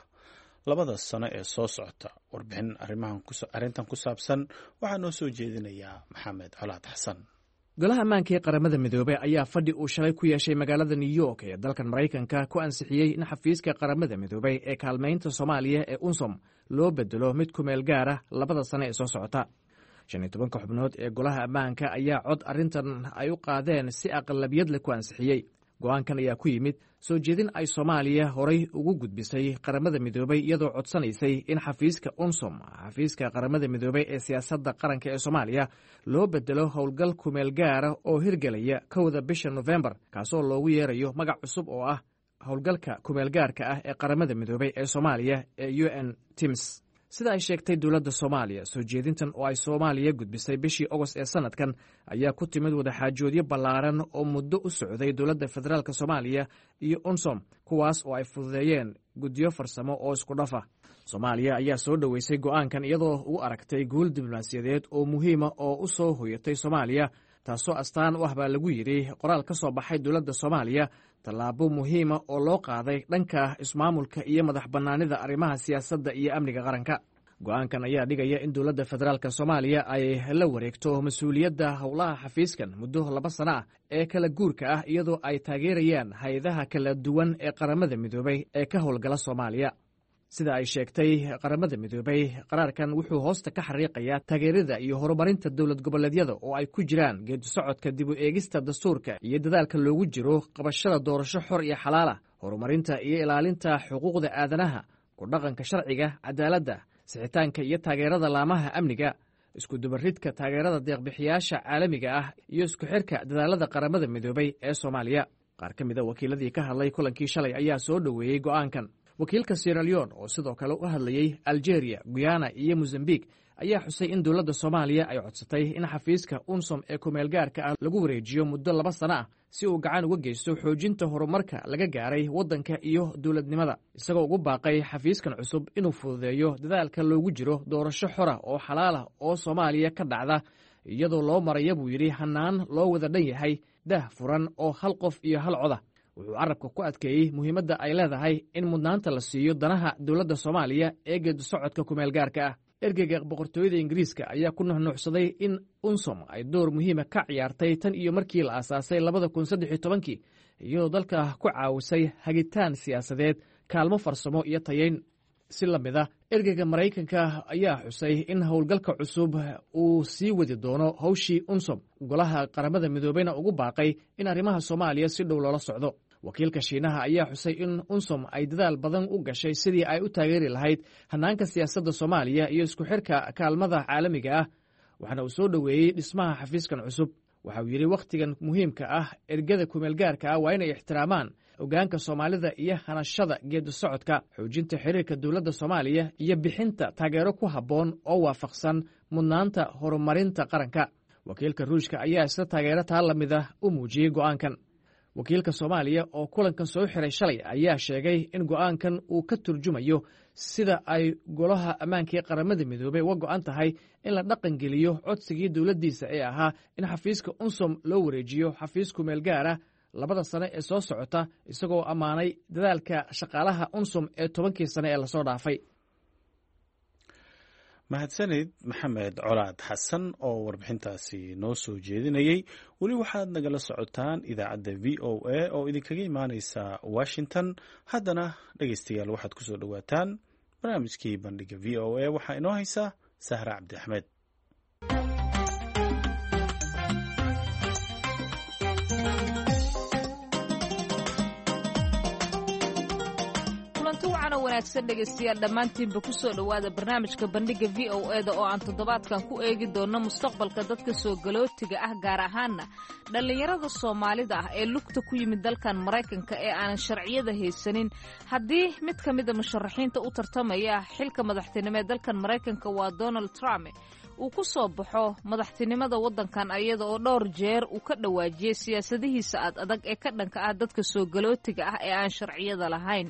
2 sano ee soo socota. warbixin arrintan ku saabsan waxaa noo soo jeedinayaa maxamed colaad xasan. golaha ammaanka ee qaramada midoobey ayaa fadhi uu shalay ku yeeshay magaalada new york ee dalkan maraykanka ku ansixiyey in xafiiska qaramada midoobey ee kaalmaynta soomaaliya ee unsom loo bedelo mid kumeel gaara 2 sano ee soo socota. 15 xubnood ee golaha ammaanka ayaa cod arrintan ay u qaadeen si aqlabiyad leh ku ansixiyey. go-aankan ayaa ku yimid soo jeedin ay soomaaliya horay ugu gudbisay qaramada midoobey iyadoo codsanaysay in xafiiska unsom, xafiiska qaramada midoobey ee siyaasadda qaranka ee soomaaliya, loo bedelo howlgal kumeel gaara oo hirgelaya 1 bisha Nofembar, kaasoo loogu yeerayo magac cusub oo ah howlgalka kumeel gaarka ah ee qaramada midoobey ee soomaaliya ee UN TIMS. sida ay sheegtay dowladda soomaaliya, soo jeedintan oo ay soomaaliya gudbisay bishii Agost ee sanadkan ayaa ku timid wadaxaajoodyo ballaaran oo muddo u socday dowladda federaalk soomaaliya iyo unsom, kuwaas oo ay fududeeyeen guddiyo farsamo oo isku dhafa. soomaaliya ayaa soo dhoweysay go'aankan iyadoo u aragtay guul diblomaasiyadeed oo muhiima oo u soo hoyatay soomaaliya, taasoo astaan u ah baa lagu yidhi qoraal ka soo baxay dowladda soomaaliya, tallaabo muhiima oo loo qaaday dhanka ismaamulka iyo madax bannaanida arrimaha siyaasadda iyo amniga qaranka. go'aankan ayaa dhigaya in dowladda federaalk soomaaliya ay la wareegto mas-uuliyadda howlaha xafiiskan muddo 2 sano ah ee kala guurka ah, iyadoo ay taageerayaan hay-adaha kala duwan ee qaramada midoobey ee ka howlgala soomaaliya. sida ay sheegtay qaramada midoobey, qaraarkan wuxuu hoosta ka xariiqayaa taageerada iyo horumarinta dowlad goboleedyada oo ay ku jiraan geedi socodka dib u eegista dastuurka iyo dadaalka loogu jiro qabashada doorasho xor iyo xalaala, horumarinta iyo ilaalinta xuquuqda aadanaha, ku dhaqanka sharciga, cadaaladda, sixitaanka iyo taageerada laamaha amniga, isku dubaridka taageerada deeqbixiyaasha caalamiga ah iyo isku xirka dadaalada qaramada midoobey ee soomaaliya. qaar ka mida wakiiladii ka hadlay kulankii shalay ayaa soo dhoweeyey go'aankan. wakiilka Sierra Leone oo sidoo kale u hadlayey Algeria, Guyana iyo Mozambique ayaa xusay in dowladda soomaaliya ay codsatay in xafiiska unsom ee kumeel gaarka ah lagu wareejiyo muddo 2 sano ah si uu gacan uga geysto xoojinta horumarka laga gaaray waddanka iyo dowladnimada, isagoo ugu baaqay xafiiskan cusub inuu fududeeyo dadaalka loogu jiro doorasho xora oo xalaala oo soomaaliya ka dhacda, iyadoo loo maraya buu yidhi hannaan loo wada dhan yahay, dah furan oo hal qof iyo hal coda. wuxuu carabka ku adkeeyey muhiimadda ay leedahay in mudnaanta la siiyo danaha dowladda soomaaliya ee geedi socodka kumeel gaarka ah. ergeyga boqortooyada ingiriiska ayaa ku nuxnuuxsaday in unsom ay door muhiima ka ciyaartay tan iyo markii la aasaasay 2013, iyadoo dalka ku caawisay hagitaan siyaasadeed, kaalmo farsamo iyo tayeyn. si la mid ah, ergeyga maraykanka ayaa xusay in howlgalka cusub uu sii wadi doono howshii unsom, golaha qaramada midoobeyna ugu baaqay in arrimaha soomaaliya si dhow loola socdo. wakiilka shiinaha ayaa xusay in unsom ay dadaal badan u gashay sidii ay u taageeri lahayd hannaanka siyaasadda soomaaliya iyo isku xirka kaalmada caalamiga ah, waxaana uu soo dhoweeyey dhismaha xafiiskan cusub. waxa uu yidhi wakhtigan muhiimka ah, ergada kumeel gaarka ah waa inay ixtiraamaan ogaanka soomaalida iyo hanashada geedi socodka, xoojinta xiriirka dowladda soomaaliya iyo bixinta taageero ku habboon oo waafaqsan mudnaanta horumarinta qaranka. wakiilka ruushka ayaa isla taageero taa la mid ah u muujiyey go'aankan. wakiilka soomaaliya oo kulankan soo xiray shalay ayaa sheegay in go'aankan uu ka turjumayo sida ay golaha ammaanka ee qaramada midoobey uga go'an tahay in la dhaqangeliyo codsigii dowladdiisa ee ahaa in xafiiska unsom loo wareejiyo xafiis kumeel gaara 2 sano ee soo socota, isagoo ammaanay dadaalka shaqaalaha unsom ee 10 sano ee lasoo dhaafay. mahadsanid maxamed colaad xasan oo warbixintaasi noo soo jeedinayey. weli waxaad nagala socotaan idaacadda VOA oo idinkaga imaaneysa Washington. haddana dhegeystayaal waxaad ku soo dhowaataan barnaamijkii bandhiga VOA. waxaa inoo haysa Sahra Cabdi Axmed. wanaagsan dhegaystayaal dhammaantiinba ku soo dhowaada barnaamijka bandhiga VOA-da oo aan toddobaadkan ku eegi doonno mustaqbalka dadka soo galootiga ah, gaar ahaanna dhallinyarada soomaalida ah ee lugta ku yimid dalkan maraykanka ee aanan sharciyada haysanin. haddii mid ka mida musharaxiinta u tartamaya xilka madaxtinimo ee dalkan maraykanka waa Donald Trump, uu ku soo baxo madaxtinimada waddankan iyada oo dhowr jeer uu ka dhawaajiyey siyaasadihiisa adag ee ka dhanka ah dadka soo galootiga ah ee aan sharciyada lahayn.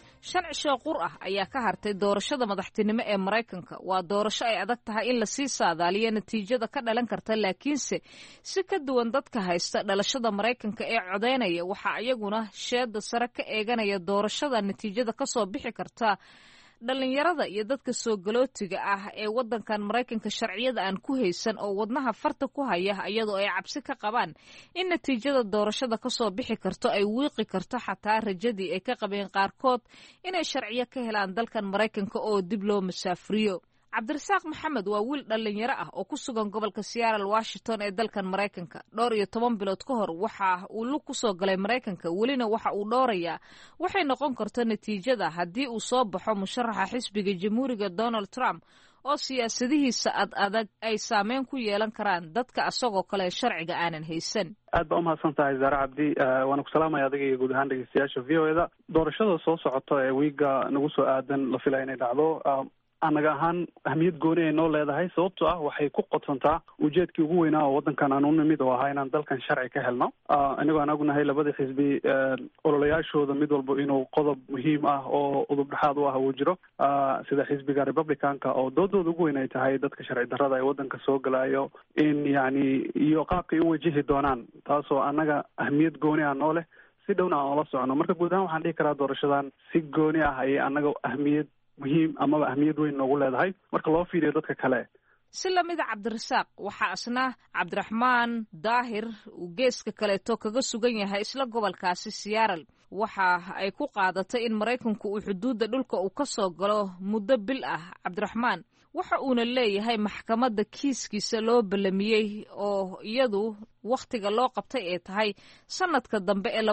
5 cisho qur ah ayaa ka hartay doorashada madaxtinimo ee Maraykanka. Waa doorasho ay adag tahay in la sii saadaaliyo natiijada ka dhalan karta, laakiinse si ka duwan dadka haysta dhalashada Maraykanka ee codeynaya waxa iyaguna sheeda sare ka eeganaya doorashada natiijada ka soo bixi karta dhalinyarada iyo dadka soo galootiga ah ee waddankan Maraykanka sharciyada aan ku haysan oo wadnaha farta ku haya iyadoo ay cabsi ka qabaan in natiijada doorashada ka soo bixi karto ay wiiqi karto xataa rajadii ay ka qabeen qaarkood inay sharciyo ka helaan dalkan Maraykanka oo dib loo masaafriyo. Cabdirasaaq Maxamed waa wiil dhalinyaro ah oo ku sugan gobolka Seattle, Washington ee dalkan Maraykanka. 12 bilood ka hor waxa uu lug ku soo galay Maraykanka, welina waxa uu dhoorayaa waxay noqon karto natiijada haddii uu soo baxo musharaxa xisbiga Jamhuuriga Donald Trump oo siyaasadihiisa adag ay saameyn ku yeelan karaan dadka asagoo kale sharciga aanan haysan. aad baa umahadsan tahay Zahra Cabdi. waana ku salaamaya adiga iyo guud ahaan dhegeystayaasha VOA-da. doorashada soo socota ee wiiga nagu soo aadan la filaya inay dhacdo anaga ahaan ahmiyad gooni ay noo leedahay, sababtoo ah waxay ku qodsantaa ujeedkii ugu weynaa oo waddankan aan u nimid oo ahaa inaan dalkan sharci ka helno. inagoo aan ognahay labada xisbi ololayaashooda mid walba inuu qodob muhiim ah oo udub dhexaad u ah uu jiro, sida xisbiga Republicanka oo doodooda ugu weyn ay tahay dadka sharci darrada ee waddanka soo galayo in yacni iyo qaabkay u wajihi doonaan, taasoo anaga ahmiyad gooni ah noo leh, si dhowna aan ula socono. marka guud ahaan waxaan dhihi karaa doorashadan si gooni ah ayay anaga ahmiyad muhiim amaba ahmiyad weyn noogu leedahay marka loo fiiriyo dadka kale. si lamida Cabdirasaaq waxaa asna Cabdiraxmaan Daahir uu geeska kaleeto kaga sugan yahay isla gobolkaasi Seattle. waxa ay ku qaadatay in Maraykanku uu xuduudda dhulka uu ka soo galo muddo bil ah. Cabdiraxmaan waxa uuna leeyahay maxkamadda kiiskiisa loo ballamiyey oo iyadu wakhtiga loo qabtay ee tahay sanadka dambe ee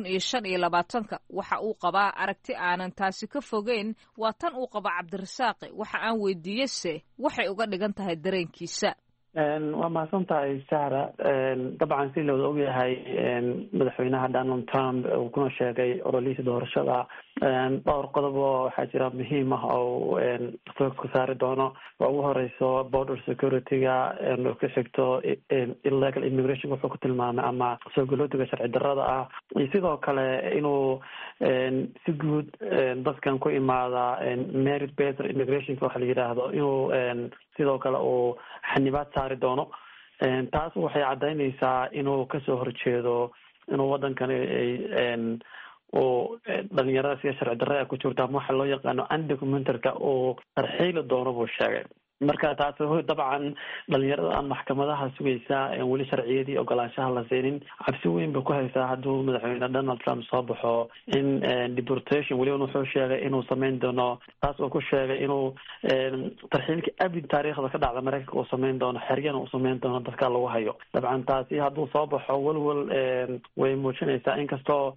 2025. waxa uu qabaa aragti aanan taasi ka fogeyn waa tan uu qaba Cabdirasaaqi. waxa aan weydiiyeyse waxay uga dhigan tahay dareenkiisa. waa mahadsan tahay Sahra. dabcan si loo ogyahay madaxweynaha Donald Trump uu kuna sheegay ololihiisa doorashada dhowr qodob oo waxaa jira muhiim ah oo focus ka saari doono. waa ugu horeyso border security-ga, ka xigto illegal immigration wuxuu ku tilmaamay ama soo galootiga sharci darrada ah, iyo sidoo kale inuu si guud dadkan ku imaada merit based immigration waxa la yiraahdo inuu sidoo kale uu xanibaad saari doono. taas waxay cadaynaysaa inuu kasoo horjeedo inuu waddankan oo dhalinyarada sida sharci darrada ku jirta ama waxa loo yaqaano undocumented-ka oo tarxiili doono buu sheegay. marka taas dabcan dhalinyarada aan maxkamadaha sugaysa weli sharciyadii ogolaanshaha la siinin cabsi weyn ba ku haysaa hadduu madaxweyne Donald Trump soo baxo in deportation weli wuxuu sheegay inuu sameyn doono. taas oo ku sheegay inuu tarxiilka abid taariikhda ka dhacda Maraykanka uu sameyn doono, xeryan uu sameyn doono dadka lagu hayo. dabcan taasi hadduu soo baxo walwal way muujinaysaa, inkastoo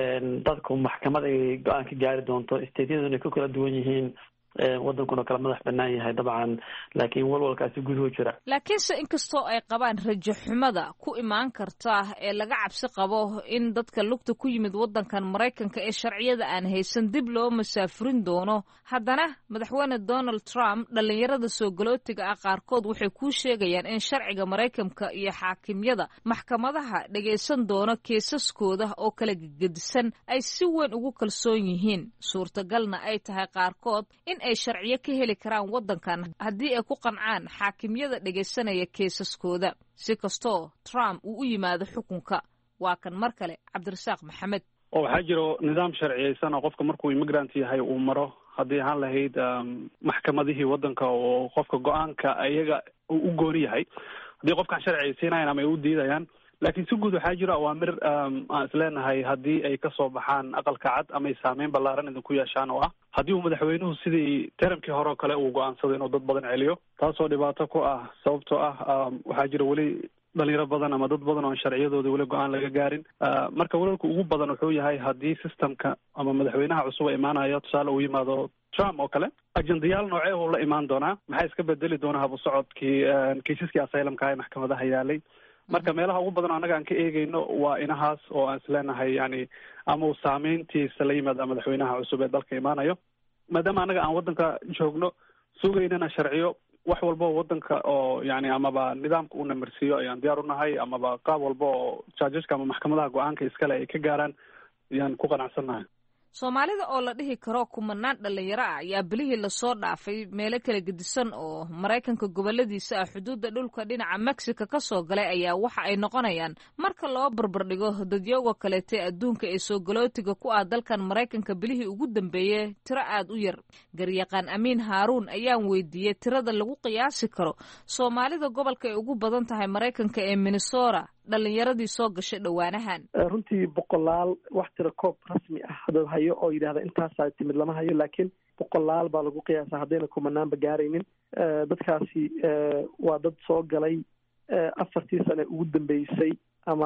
dadku maxkamad ay go-aan ka gaari doonto, isteedyaduna ku kala duwan yihiin, waddankuna kala madax bannaan yahay dabcan, laakiin walwalkaasi guduhu jira. laakiinse inkastoo ay qabaan rajo xumada ku imaan karta ee laga cabsi qabo in dadka lugta ku yimid waddankan Maraykanka ee sharciyada aan haysan dib loo masaafurin doono, haddana madaxweyne Donald Trump dhalinyarada soo galootiga ah qaarkood waxay ku sheegayaan in sharciga Maraykanka iyo xaakimyada maxkamadaha dhageysan doono keesaskooda oo kala gedisan ay si weyn ugu kalsoon yihiin, suurtagalna ay tahay qaarkood in ay sharciyo ka heli karaan waddankan haddii ay ku qancaan xaakimyada dhegaysanaya keesaskooda. si kastoo Trump uu u yimaado xukunka. waa kan mar kale Cabdirasaaq Maxamed. oo waxaa jiro nidaam sharciyeysan oo qofka markuu immigrant yahay uu maro, haddii ahaan lahayd maxkamadihii waddanka oo qofka go-aanka iyaga uu u gooni yahay, haddii qofkaan sharciyeysiinayan ama ay u diidayaan. laakiin si guud waxaa jira awaamir aan isleenahay haddii ay kasoo baxaan aqalka cad ama ay saameyn ballaaran idinku yeeshaan, oo ah haddii uu madaxweynuhu sidii teramkii hore oo kale uu go-aansado inuu dad badan celiyo, taasoo dhibaato ku ah, sababtoo ah waxaa jira weli dhalinyaro badan ama dad badan oo sharciyadooda weli go-aan laga gaarin. marka walwalka ugu badan wuxuu yahay haddii systemka ama madaxweynaha cusub a imaanayo, tusaale uu yimaado Trump oo kale, ajendayaal noocee uu la imaan doonaa, maxaa iska bedeli doona habu socodkii kiisaskii asylumka ee maxkamadaha yaalay. marka meelaha ugu badan annaga aan ka eegeyno waa inahaas oo aan isleenahay yani ama uu saameyntiisa la yimaada madaxweynaha cusub ee dalka imaanayo, maadaama annaga aan waddanka joogno sugaynana sharciyo wax walba oo wadanka oo yani amaba nidaamka uu namarsiiyo ayaan diyaar unahay, amaba qaab walba oo judgeska ama maxkamadaha go-aanka iskale ay ka gaaraan ayaan ku qanacsannahay. Soomaalida oo la dhihi karo kumanaan dhalinyaro ah ayaa bilihii lasoo dhaafay meelo kala gedisan oo Maraykanka goboladiisa ah xuduudda dhulka dhinaca Mexico ka soo galay ayaa waxa ay noqonayaan marka loo barbardhigo dadyooga kaleete adduunka ee soo galootiga ku ah dalkan Maraykanka bilihii ugu dambeeyay tiro aad u yar. Garyaqaan Amiin Haaruun ayaan weydiiyey tirada lagu qiyaasi karo Soomaalida gobolka ay ugu badan tahay Maraykanka ee Minnesota dhalinyaradii soo gashay dhawaanahan. runtii boqolaal wax tiro koob rasmi ah hadda hayo oo yidhaahda intaasaa timid lama hayo, laakiin boqolaal baa lagu qiyaasa haddayna kumanaanba gaaraynin. dadkaasi waa dad soo galay 4 sane ugu dambeysay ama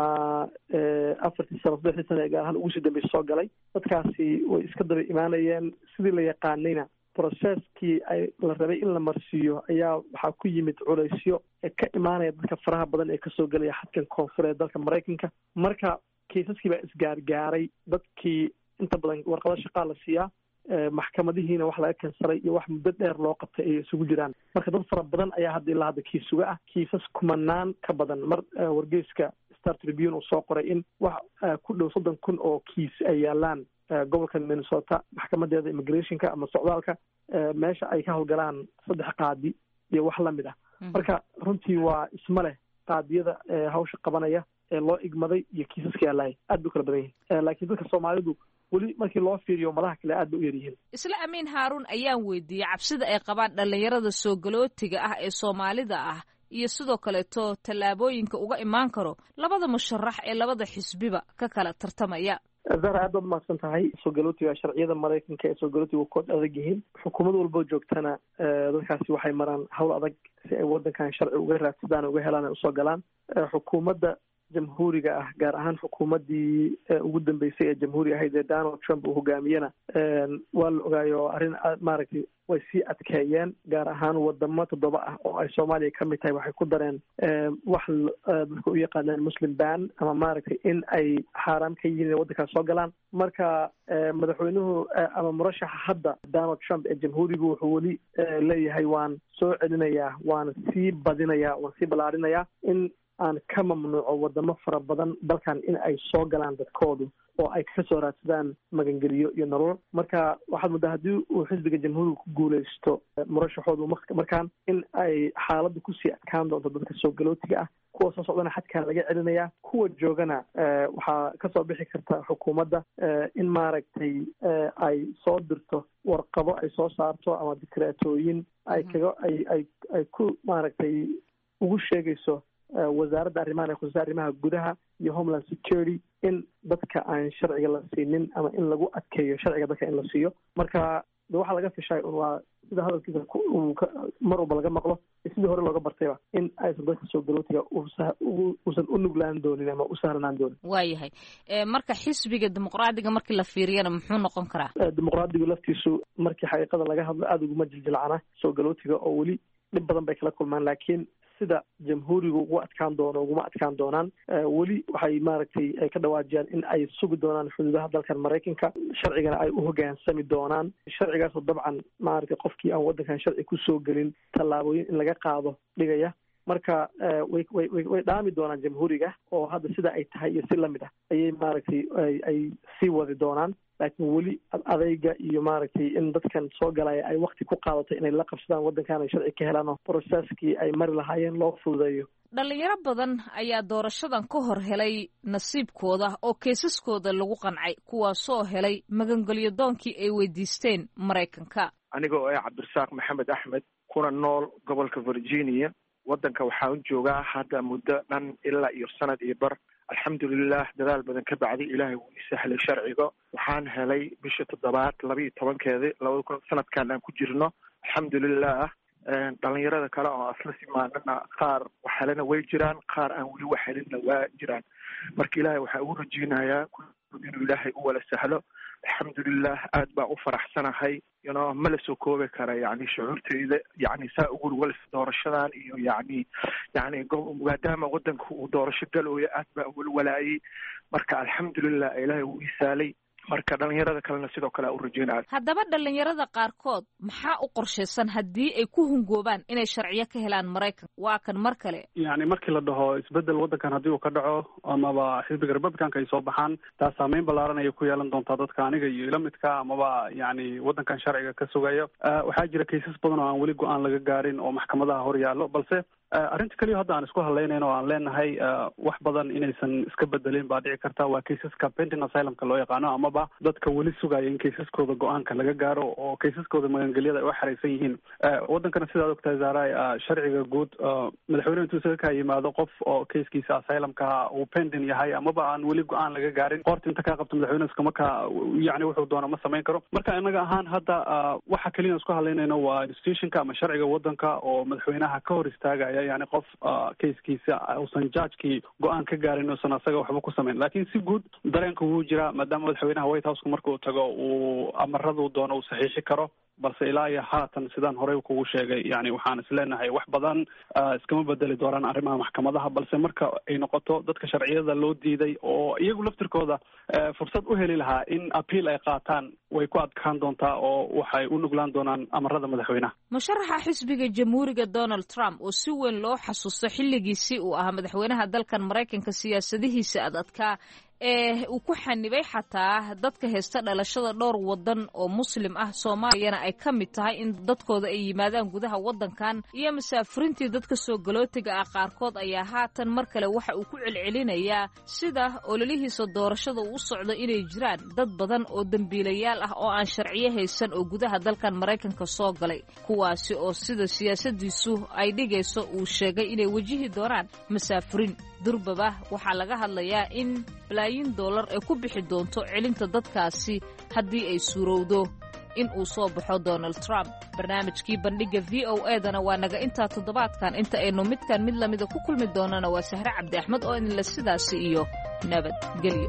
4 sano 3 sane gaar ahaan ugu sii dambeysay soo galay. dadkaasi way iska daba imaanayeen sidii la yaqaanayna processkii ay la rabay in la marsiiyo ayaa waxaa ku yimid culaysyo ee ka imaanaya dadka faraha badan ee kasoo gelaya xadkan koonfureed dalka Maraykanka. marka kiisaskii baa isgaargaaray, dadkii inta badan warqado shaqaa la siiyaa, maxkamadihiina wax laga kansalay iyo wax muddo dheer loo qabtay ay isugu jiraan. marka dad fara badan ayaa hadda ilaa hadda kiisuga ah, kiisas kumanaan ka badan. mar wargeyska Star Tribune uu soo qoray in wax ku dhow 30,000 oo kiis ay yaalaan gobolka Minnesota maxkamadeeda immigrationka ama socdaalka, meesha ay ka howlgalaan 3 qaadi iyo wax lamid ah. marka runtii waa isma leh qaadiyada hawsha qabanaya ee loo igmaday iyo kiisaska yaalay aad bay kala badan yihiin. laakiin dadka Soomaalidu weli markii loo fiiriyo malaha kale aad bay u yar yihiin. Isla Amiin Haaruun ayaan weydiiyey cabsida ay qabaan dhalinyarada soo galootiga ah ee Soomaalida ah iyo sidoo kaleeto tallaabooyinka uga imaan karo labada musharax ee labada xisbiba ka kala tartamaya. zahra aad baad mahadsan tahay. soo galootiga sharciyada Maraykanka ee soo galootiga kood adag yihiin. xukuumad walba joogtana dadkaasi waxay maraan hawl adag si ay wadankan sharci uga raadsadaan, uga helaan, usoo galaan. xukuumadda jamhuuriga ah gaar ahaan xukuumaddii ugu dambeysay ee jamhuuri ahayd ee Donald Trump uu hogaamiyena waa la ogaayo arrin maaragtay way sii adkeeyeen, gaar ahaan wadamo 7 ah oo ay Soomaaliya ka mid tahay waxay ku dareen wax dadka u yaqaanaan Muslim ban ama maaragtay in ay xaaraam ka yihiin waddankaas soo galaan. marka madaxweynuhu ama murashaxa hadda Donald Trump ee jamhuurigu wuxuu weli leeyahay waan soo celinayaa, waan sii badinayaa, waan sii ballaarinayaa in aan ka mamnuuco wadamo fara badan dalkan in ay soo galaan dadkoodu oo ay ka soo raadsadaan magangeliyo iyo nolol. marka waxaad muddaa haddii uu xisbiga jamhuuriga ku guulaysto murashaxoodu markaan in ay xaaladda kusii adkaan doonto dadka soo galootiga ah. kuwa soo socdana xadkaa laga celinayaa, kuwa joogana waxaa kasoo bixi karta xukuumadda in maaragtay ay soo dirto warqado ay soo saarto ama dikreetooyin ay kaga ay ku maaragtay ugu sheegayso wasaaradda arrimaha gudaha iyo Homeland Security in dadka aan sharciga la siinin ama in lagu adkeeyo sharciga dadka in la siiyo. marka waxaa laga fishay waa sida hadalkiisa mar walba laga maqlo sidii hore looga bartayba in aysan dadka soo galootiga uusan u nuglaan doonin ama u sahlanaan doonin. waayahay marka xisbiga dimuqraadiga markii la fiiriyana muxuu noqon karaa? dimuqraadigu laftiisu markii xaqiiqada laga hadlo aada uguma jiljilcana soo galootiga oo weli dhib badan bay kala kulmaan, laakiin sida jamhuuriga ugu adkaan doono uguma adkaan doonaan. weli waxay maaragtay ay ka dhawaajiyaan in ay sugi doonaan xuduudaha dalkan Maraykanka, sharcigana ay u hoggaansami doonaan. sharcigaasoo dabcan maaragtay qofkii aan waddankan sharci kusoo gelin tallaabooyin in laga qaado dhigaya. marka way dhaami doonaan jamhuuriga oo hadda sida ay tahay iyo si lamid ah ayay maaragtay ay sii wadi doonaan. laakiin weli adayga iyo maaragtay in dadkan soo galaya ay wakti ku qaadato inay la qabsadaan waddankan ay sharci ka helaan oo processkii ay mari lahaayeen loo fududeeyo. dhalinyaro badan ayaa doorashadan ka hor helay nasiibkooda oo keesaskooda lagu qancay, kuwaasoo helay magangelyo doonkii ay weydiisteen Maraykanka. aniga oo Cabdirasaaq Maxamed Axmed kuna nool gobolka Virginia. waddanka waxaan joogaa hadda muddo dhan ilaa iyo sanad iyo bar. alxamdulilah dadaal badan ka bacdi ilaahay wuu isahlay sharciga. waxaan helay bisha 7 12 sanadkan aan ku jirno. alxamdulilah dhalinyarada kale oo asla simaanana qaar wax helana way jiraan, qaar aan weli wax helinna waa jiraan. marka ilaahay waxaa ugu rajeynayaa inuu ilaahay u wala sahlo. alxamdulilah aad baan u faraxsanahay ma la soo koobi kara yani shucuurteyda yani saa ugu walwalsa doorashadan iyo yani maadaama wadanka uu doorasho galooyo aad baa walwalaayay. marka alxamdulilah ilaahay wuu isaalay. marka dhalinyarada kalena sidoo kale u rajeynaya. haddaba dhalinyarada qaarkood maxaa u qorshaysan haddii ay ku hungoobaan inay sharciyo ka helaan maraykan? waa kan mar kale yani markii la dhaho isbedel waddankan haddii uu ka dhaco amaba xisbiga republicanka ay soo baxaan, taas saameyn ballaaran ayay ku yeelan doontaa dadka aniga iyo ila midka amaba yani waddankan sharciga ka sugayo. waxaa jira kaysas badan oo aan weli go-aan laga gaarin oo maxkamadaha hor yaallo, balse arrinta keliya hadda aan isku hadlaynayno o aan leenahay wax badan inaysan iska bedelin baa dhici karta. waa kaysaska pending asylumka loo yaqaano, amaba dadka weli sugaya in kaysaskooda go-aanka laga gaaro oo kaysaskooda magangelyada ay u xaraysan yihiin. waddankana sidaad ogtahay zaaray, sharciga guud madaxweyne intuu isaga ka yimaado qof oo kayskiisa asylumka uu pending yahay amaba aan weli go-aan laga gaarin, qoorta inta kaa qabto madaxweyne iskama ka yani wuxuu doona ma samayn karo. marka inaga ahaan hadda waxa keliya isku hadlaynayno waa institutionka ama sharciga waddanka oo madaxweynaha ka hor istaagaya, yani qof kayskiisa uusan judgekii go-aan ka gaarin uusan asaga waxba ku samayn. laakiin si guud dareenka wuu jiraa, maadaama madaxweynaha white houseka markuu tago uu amaradu doono uu saxiixi karo, balse ilaa iyo haatan sidaan horey kugu sheegay yani waxaan isleenahay wax badan iskama bedeli doonaan arrimaha maxkamadaha, balse marka ay noqoto dadka sharciyada loo diiday oo iyagu laftirkooda fursad u heli lahaa in appeal ay qaataan, way ku adkaan doontaa oo waxay u nuglaan doonaan amarada madaxweynaha. musharaxa xisbiga jamhuuriga Donald Trump oo si weyn loo xasuusto xilligiisii uu ahaa madaxweynaha dalkan Maraykanka siyaasadihiisa adadkaa ee uu ku xanibay xataa dadka haysta dhalashada dhowr wadan oo muslim ah, Soomaaliyana ay ka mid tahay in dadkooda ay yimaadaan gudaha wadankan, iyo musaafiriintii dadka soo galootiga ah qaarkood ayaa haatan mar kale waxa uu ku celcelinayaa sida ololihiisa doorashada uu socdo inay jiraan dad badan oo dambiilayaal ah oo aan sharciyo haysan oo gudaha dalkan Maraykanka soo galay, kuwaasi oo sida siyaasadiisu ay dhigayso uu sheegay inay wajihi doonaan musaafiriin. durbaba waxaa laga hadlayaa in bilaayin dollar ay ku bixi doonto celinta dadkaasi haddii ay suurowdo in uu soo baxo Donald Trump. barnaamijkii bandhiga VOA-dana waa naga intaa toddobaadkan. inta aynu midkan mid lamida ku kulmi doonana waa Sahre Cabdi Axmed oo idinla sidaasi iyo nabadgelyo.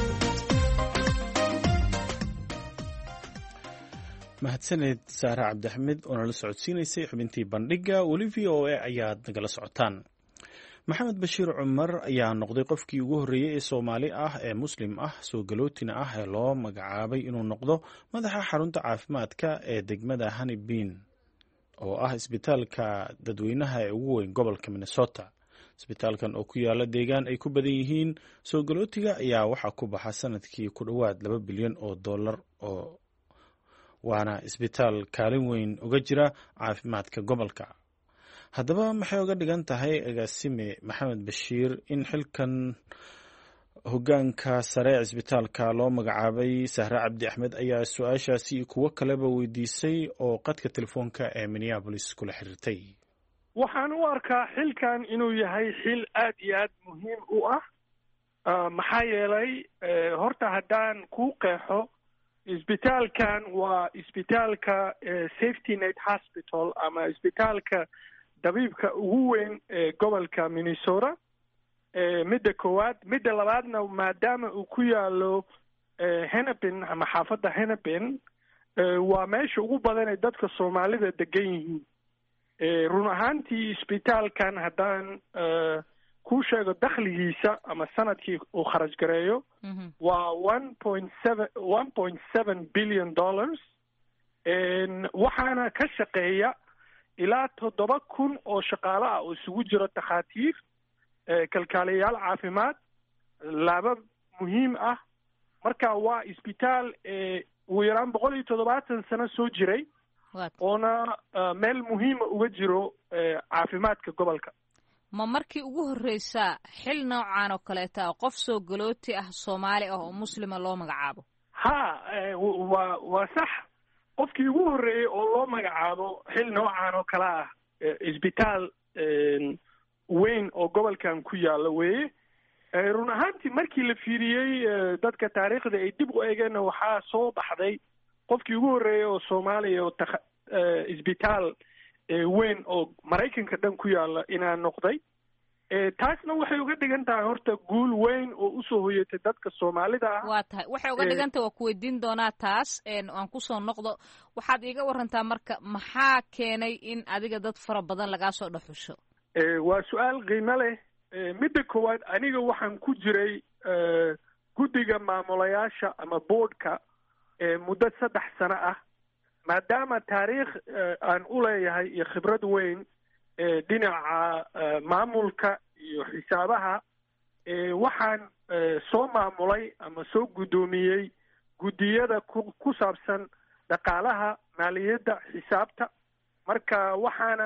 mahadsaneed Sahre Cabdi Axmed oo nala socodsiinaysay xubintii bandhiga. weli VOA ayaad nagala socotaan. maxamed bashiir cumar ayaa noqday qofkii ugu horreeyey ee Soomaali ah ee muslim ah soo galootina ah ee loo magacaabay inuu noqdo madaxa xarunta caafimaadka ee degmada Hannibin oo ah isbitaalka dadweynaha ee ugu weyn gobolka Minnesota. isbitaalkan oo ku yaala deegaan ay ku badan yihiin soo galootiga ayaa waxaa ku baxa sanadkii ku dhowaad $2 bilyan oo waana isbitaal kaalin weyn uga jira caafimaadka gobolka. haddaba maxay uga dhigan tahay agaasime maxamed bashiir in xilkan hoggaanka sare ee isbitaalka loo magacaabay? Sahre Cabdi Axmed ayaa su-aashaasi kuwo kaleba weydiisay oo qadka telefoonka ee Minneapolis kula xiriirtay. waxaan u arkaa xilkan inuu yahay xil aad iyo aad muhiim u ah. maxaa yeelay horta haddaan kuu qeexo, isbitaalkan waa isbitaalka safety net hospital ama isbitaalka dabiibka ugu weyn ee gobolka Minnesota. midda koowaad. midda labaadna maadaama uu ku yaalo Hennepin ama xaafadda Hennepin, waa meesha ugu badan ee dadka Soomaalida degan yihiin. run ahaantii isbitaalkan haddaan ku sheego dakhligiisa ama sanadkii uu kharash gareeyo waa $1.7 billion. waxaana ka shaqeeya ilaa 7,000 oo shaqaale ah oo isugu jiro takhaatiir, kalkaaliyayaal caafimaad, laabab muhiim ah. marka waa isbitaal ugu yaraan 170 sano soo jiray oona meel muhiima uga jiro caafimaadka gobolka. ma markii ugu horreysaa xil noocaan oo kaleeta qof soo galooti ah Soomaali ah oo muslima loo magacaabo? waa sax. qofkii ugu horreeyey oo loo magacaabo xil noocan oo kale ah isbitaal weyn oo gobolkan ku yaalla weeye. run ahaantii markii la fiiriyey dadka taariikhda ay dib u eegeenna waxaa soo baxday qofkii ugu horreeyey oo Soomaaliya oo isbitaal weyn oo Maraykanka dhan ku yaalla inaa noqday. taasna waxay uga dhigan tahay horta guul weyn oo usoo hoyatay dadka Soomaalida ah. waa tahay waxay uga dhigan tahay, waa ku weydiin doonaa taas. aan kusoo noqdo, waxaad iiga warantaa marka maxaa keenay in adiga dad fara badan lagaa soo dhaxusho? waa su-aal qiimo leh. midda koowaad, aniga waxaan ku jiray guddiga maamulayaasha ama boardka muddo 3 sano ah maadaama taariikh aan u leeyahay iyo khibrad weyn dhinaca maamulka iyo xisaabaha waxaan soo maamulay ama soo guddoomiyey guddiyada ku saabsan dhaqaalaha maaliyadda xisaabta marka waxaana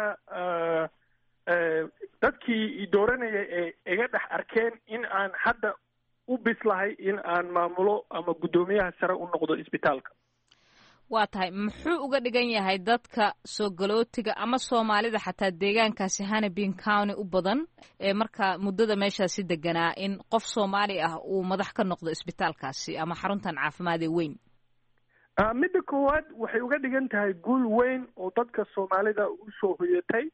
dadkii dooranayay ee iga dhex arkeen in aan hadda u bislahay in aan maamulo ama guddoomiyaha sare u noqdo isbitaalka waa tahay muxuu uga dhigan yahay dadka soo galootiga ama soomaalida xataa deegaankaasi Hennepin County u badan ee marka muddada meeshaasi deganaa in qof Soomaali ah uu madax ka noqdo isbitaalkaasi ama xaruntan caafimaad ee weyn midda koowaad waxay uga dhigan tahay guul weyn oo dadka Soomaalida u soo hoyatay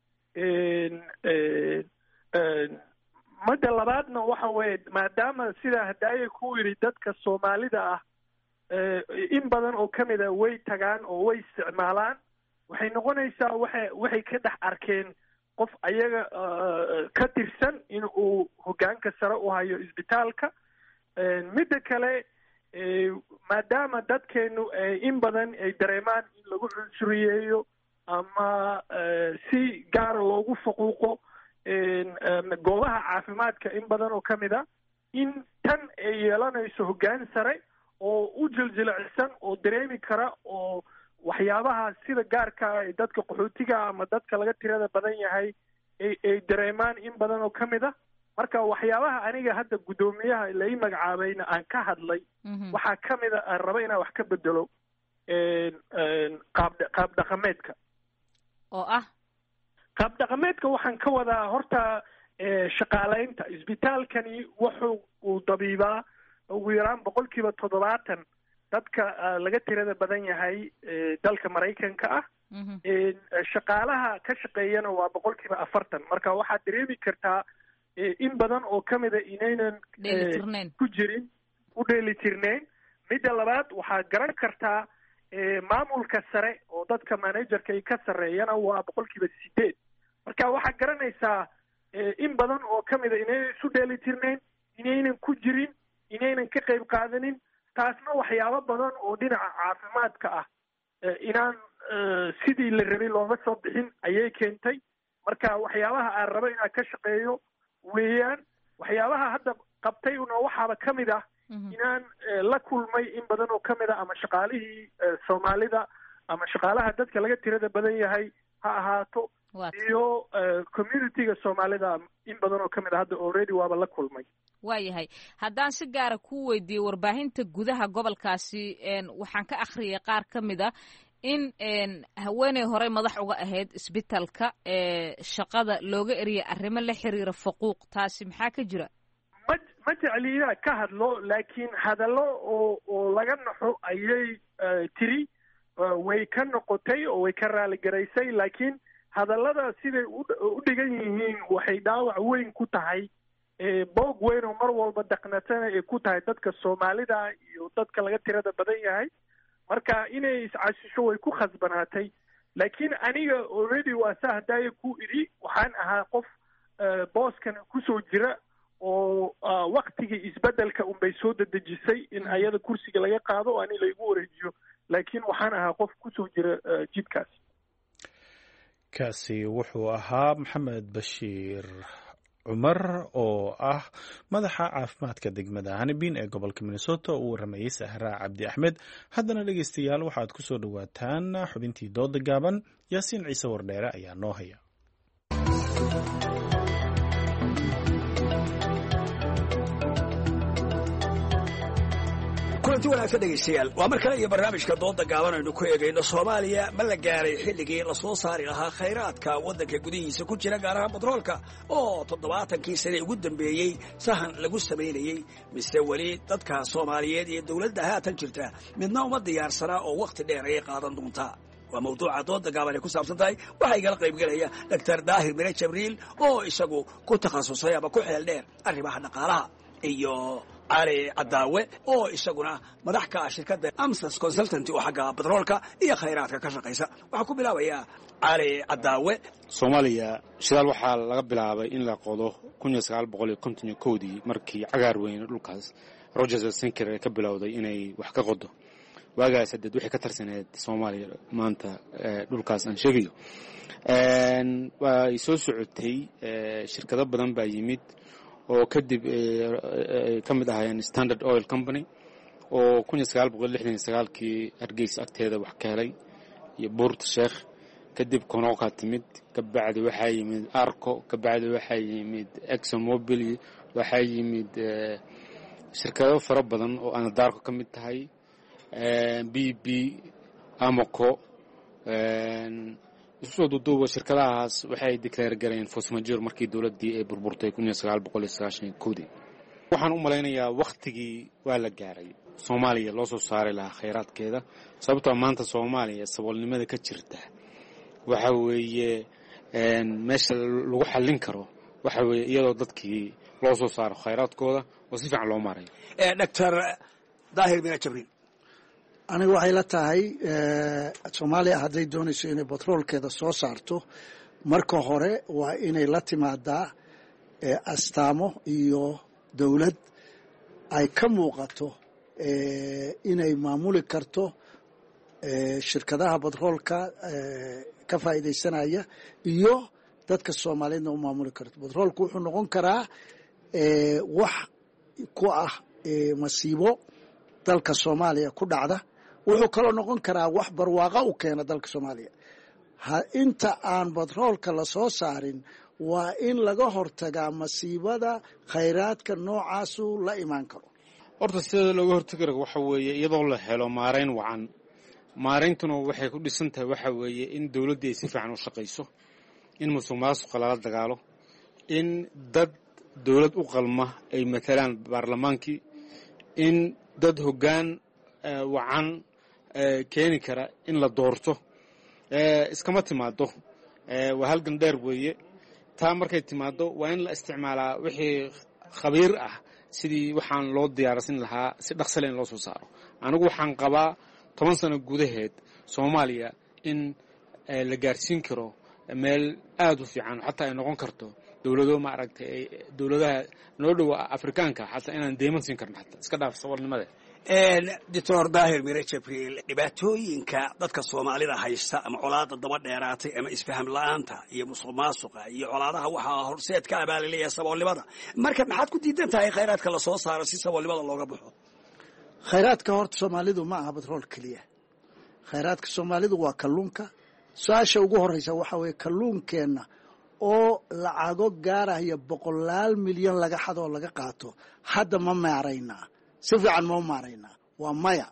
midda labaadna waxa weeye maadaama sida hadaaye ku yiri dadka Soomaalida ah in badan oo kamid ah way tagaan oo way isticmaalaan waxay noqonaysaa waxay ka dhex arkeen qof ayaga ka tirsan in uu hoggaanka sare u hayo isbitaalka midda kale maadaama dadkeenu in badan ay dareemaan in lagu cunsuriyeeyo ama si gaara loogu faquuqo goobaha caafimaadka in badan oo kamid ah in tan ay yeelanayso hoggaan sare oo u jiljilacsan oo dareemi kara oo waxyaabaha sida gaarka ah ee dadka qaxootiga ama dadka laga tirada badan yahay ay dareemaan in badan oo kamid ah marka waxyaabaha aniga hadda guddoomiyaha la ii magacaabayna aan ka hadlay waxaa kamid a aan raba inaan wax ka bedelo qaab dhaqameedka oo ah qaab dhaqameedka waxaan ka wadaa horta shaqaalaynta isbitaalkani wuxuu uu dabiibaa ugu yaraan 70% dadka laga tirada badan yahay dalka Mareykanka ah shaqaalaha ka shaqeeyana waa 40% marka waxaad dareemi kartaa in badan oo kamida inaynan ku jirin u dheelitirnayn midda labaad waxaad garan kartaa maamulka sare oo dadka managerka ay ka sareeyana waa 8% marka waxaad garanaysaa in badan oo kamida inaynan isu dheelitirnayn inaynan ku jirin inaynan ka qayb qaadanin taasna waxyaabo badan oo dhinaca caafimaadka ah inaan sidii la rabay looga soo bixin ayay keentay marka waxyaabaha aan rabo inaan ka shaqeeyo weeyaan waxyaabaha hadda qabtay una waxaaba kamid ah inaan la kulmay in badan oo kamid ah ama shaqaalihii Soomaalida ama shaqaalaha dadka laga tirada badan yahay ha ahaato iyo communityga Soomaalida in badan oo kamid ah hadda already waaba la kulmay waayahay haddaan si gaara ku weydiiyo warbaahinta gudaha gobolkaasi waxaan ka akhriyay qaar ka mid a in haweeney horey madax uga ahayd isbitaalka shaqada looga eriyay arrimo la xiriira faquuq taasi maxaa ka jira ma jecli inaan ka hadlo laakiin hadallo oo laga naxo ayay tiri way ka noqotay oo way ka raaligaraysay laakiin hadallada siday u dhigan yihiin waxay dhaawac weyn ku tahay boog weyn oo mar walba daqnatana ay ku tahay dadka Soomaalida iyo dadka laga tirada badan yahay marka inay iscasisho way ku khasbanaatay laakiin aniga already waa sahdaay ku iri waxaan ahaa qof booskan ku soo jira oo waqtiga isbedelka unbay soo dadejisay in ayada kursiga laga qaado oo ani la igu wareejiyo laakiin waxaan ahaa qof ku soo jira jidkaas kaasi wuxuu ahaa Maxamed Bashiir Cumar oo ah madaxa caafimaadka degmada Hennepin ee gobolka Minnesota oo waramayay Sahra Cabdi Axmed haddana dhageystayaal waxaad ku soo dhawaataan xubintii dooda gaaban Yaasiin Ciise Wardheere ayaa noo haya kulanti wanaagsan dhegaystayaal waa mar kale iyo barnaamijka dooda gaaban aynu ku eegayno Soomaaliya ma la gaaray xilligii la soo saari lahaa khayraadka waddanka gudihiisa ku jira gaar ahaan batroolka oo 70kii sane ugu dambeeyey sahan lagu samaynayay mise weli dadka Soomaaliyeed iyo dawladda haatan jirta midna uma diyaarsana oo waqti dheer ay qaadan doontaa waa mawduuca dooda gaaban ee ku saabsan tahay waxaa igala qayb galaya Dr. Daahir Mire Jibriil oo isagu ku takhasusay ama ku xeel dheer arrimaha dhaqaalaha iyo cali cadaawe oo isaguna madax ka ah shirkadda amsas consultanty oo xagga batroolka iyo khayraadka ka shaqaysa. waxaa ku bilaabayaa cali cadaawe. soomaaliya shidaal waxaa laga bilaabay in la qodo 1951 markii cagaar weyn dhulkaas Rogers Sinker ka bilowday inay wax ka qodo. waagaas dad wixii ka tarsaneed Soomaaliya maanta dhulkaas aan sheegayo way soo socotay shirkado badan baa yimid oo kadib ka mid ahaayeen Standard Oil Company oo 1969kii Hargeysa agteeda wax ka helay iyo Port Sheikh kadib Konoka timid kabacdi waxaa yimid Arco kabacdi waxaa yimid ExxonMobil waxaa yimid shirkado fara badan oo aan daarko ka mid tahay BP Amoco isoo duuba shirkadahaas waxay declare gareeyeen force majeure markii dawladdii ay burburtay 1991 waxaan u maleynayaa waqtigii waa la gaaray Soomaaliya loo soo saaray lahaa khayraadkeeda sababtoo maanta Soomaaliya saboolnimada ka jirta waxa weeye meesha lagu xallin karo waxa weeye iyadoo dadkii loo soo saaro khayraadkooda oo si fiican loo maareeyo. Dr. Daahir bin Jibril aniga waxay la tahay Soomaaliya hadday doonayso inay batroolkeeda soo saarto marka hore waa inay la timaadaa astaamo iyo dawlad ay ka muuqato inay maamuli karto shirkadaha batroolka ka faa'iidaysanaya iyo dadka Soomaaliyeedna u maamuli karto. batroolku wuxuu noqon karaa wax ku ah masiibo dalka Soomaaliya ku dhacda wuxuu kaloo noqon karaa wax barwaaqo u keena dalka Soomaaliya. inta aan batroolka la soo saarin waa in laga hortagaa masiibada khayraadka noocaasu la imaan karo. horta sida looga hortagi karo waxa weeye iyadoo la helo maareyn wacan. maareyntuna waxay ku dhisan tahay waxa weeye in dawladda ay si fiican u shaqayso, in musuqmaasuqa lala dagaalo, in dad dawlad u qalma ay matalaan baarlamaankii, in dad hoggaan wacan keeni kara in la doorto iskama timaado. waa halgan dheer weeye. taa markay timaado waa in la isticmaalaa wixii khabiir ah sidii waxaan loo diyaarsan lahaa si dhaqso leh in loo soo saaro. anigu waxaan qabaa 10 sano gudaheed Soomaaliya in la gaarsiin karo meel aad u fiican xataa ay noqon karto dawlado ma aragtay dawladaha noo dhow Afrikaanka xataa inaan deeman siin karno xataa iska dhaaf saboolnimada. Dr. Daahir bin Jibril dhibaatooyinka dadka Soomaalida haysta ama colaadda daba dheeraatay ama isfaham la'aanta iyo musuqmaasuqa iyo colaadaha waxaa horseed ka abaalilaya saboolnimada. marka maxaad ku diidan tahay khayraadka la soo saaro si saboolnimada looga baxo? khayraadka horta Soomaalidu ma aha batrool kaliya. khayraadka Soomaalidu waa kalluunka. su'aasha ugu horeysa waxa weeye kalluunkeena oo lacago gaaraya 100 milyan laga xado laga qaato hadda ma maareynaa si fiican ma maareynaa waa maya.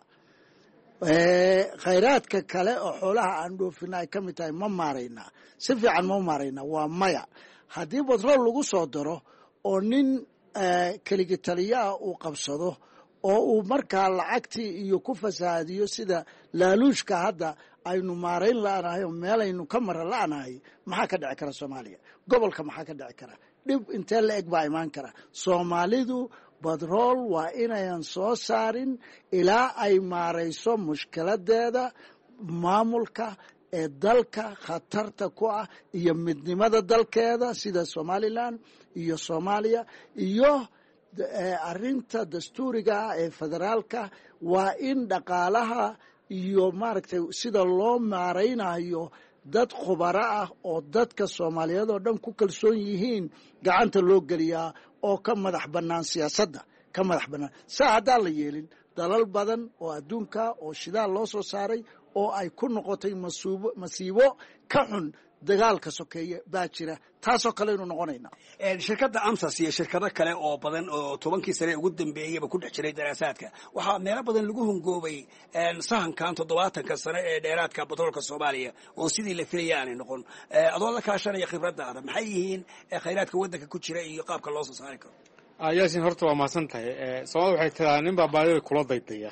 khayraadka kale oo xoolaha aan dhoofina ay ka mid tahay ma maareynaa si fiican ma maareynaa waa maya. haddii batrool lagu soo daro oo nin keligi taliya uu qabsado oo uu markaa lacagtii iyo ku fasaadiyo sida laaluushka hadda aynu maareyn la'anahay oo meelaynu ka mara la'anahay maxaa ka dhici kara Soomaaliya? gobolka maxaa ka dhici kara? dhib intee la eg baa imaan kara? Soomaalidu batrool waa inayan soo saarin ilaa ay maareyso mushkiladeeda maamulka ee dalka khatarta ku ah iyo midnimada dalkeeda sida Somaliland iyo Soomaaliya iyo arrinta dastuuriga ee federaalka waa in dhaqaalaha iyo maaragtay sida loo maareynayo dad khubaro ah oo dadka Soomaaliyeed oo dhan ku kalsoon yihiin gacanta loo geliyaa oo ka madax bannaan siyaasadda ka madax bannaan. haddaan la yeelin dalal badan oo adduunka oo shidaal loo soo saaray oo ay ku noqotay masiibo ka xun dagaalka sokeeye baa jira. taasoo kale inuu noqonaynaa. shirkadda amsas iyo shirkado kale oo badan oo 10kii sane ugu dambeeyayba ku dhex jiray daraasaadka waxaa meelo badan lagu hungoobay sahankan 70ka sane ee dheeraadka batroolka Soomaaliya oo sidii la filayay aanay noqon. adoo la kaashanaya khibradaada maxay yihiin khayraadka waddanka ku jira iyo qaabka loo soo saari karo? yaasin horta waa mahadsan tahay. Soomaaliya waxay tiraa nin baa baadida kula daydaya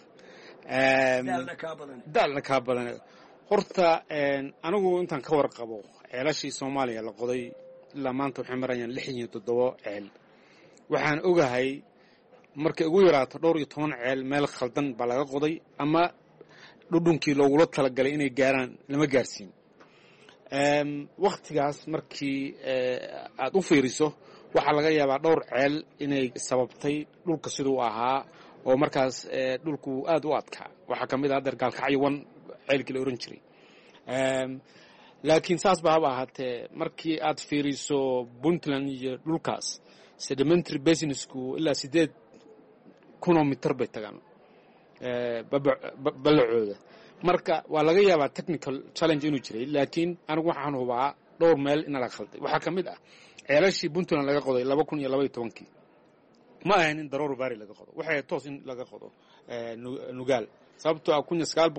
daalna kaa badan. horta anigu intaan ka warqabo ceelashii Soomaaliya la qoday ilaa maanta waxay marayaan 67 ceel. waxaan ogahay markay ugu yaraato dhowr iyo 10 ceel meel khaldan baa laga qoday ama dhudhunkii loogula talagalay inay gaaraan lama gaarsiin. Waqtigaas markii aad u fiiriso waxaa laga yaabaa dhowr ceel inay sababtay dhulka siduu ahaa oo markaas dhulku aad u adkaa. waxaa ka mid ah dargaalkacyawan ceelkii la oran jiray. laakiin saas baa haba ahaatee markii aad fiiriso Puntland iyo dhulkaas sedimentary basinsku ilaa 8 kilomitir bay tagaan balacooda. marka waa laga yaabaa technical challenge inuu jiray, laakiin anigu waxaan hubaa dhowr meel in la khalday. waxaa ka mid ah ceelashii Puntland laga qoday 2012 ma ahayn in daroor baari laga qodo, waxay toos in laga qodo nugaal. sababtoo ah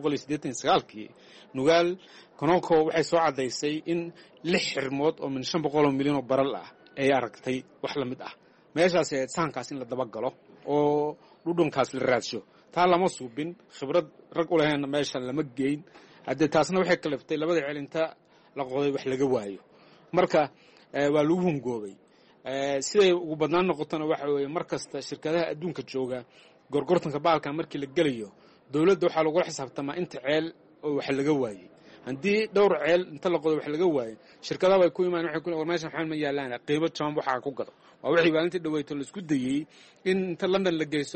1989 nugaal Kononko waxay soo cadaysay in 6 xirmood oo min 500 milyan oo baral ah ay aragtay wax la mid ah. meeshaas ee saankaas in la daba galo oo dhudhunkaas la raadsho taa lama suubin, khibrad rag u lahayn meesha lama geyn. hadda taasna waxay kalaftay labada ceel inta la qoday wax laga waayo. marka waa lagu hungoobay. siday ugu badnaan noqotona waxa weeye markasta shirkadaha adduunka jooga gorgortanka baalka markii la galayo dawladda waxaa lagu xisaabtamaa inta ceel oo wax laga waayay. haddii dhowr ceel inta la qodo wax laga waayay shirkadaha way ku imaan waxay ku war meesha waxaan ma yaalaan qiimo jaban waxa ku gado. waa wixii baalinta dhaweyto la isku dayay in inta London la geeyo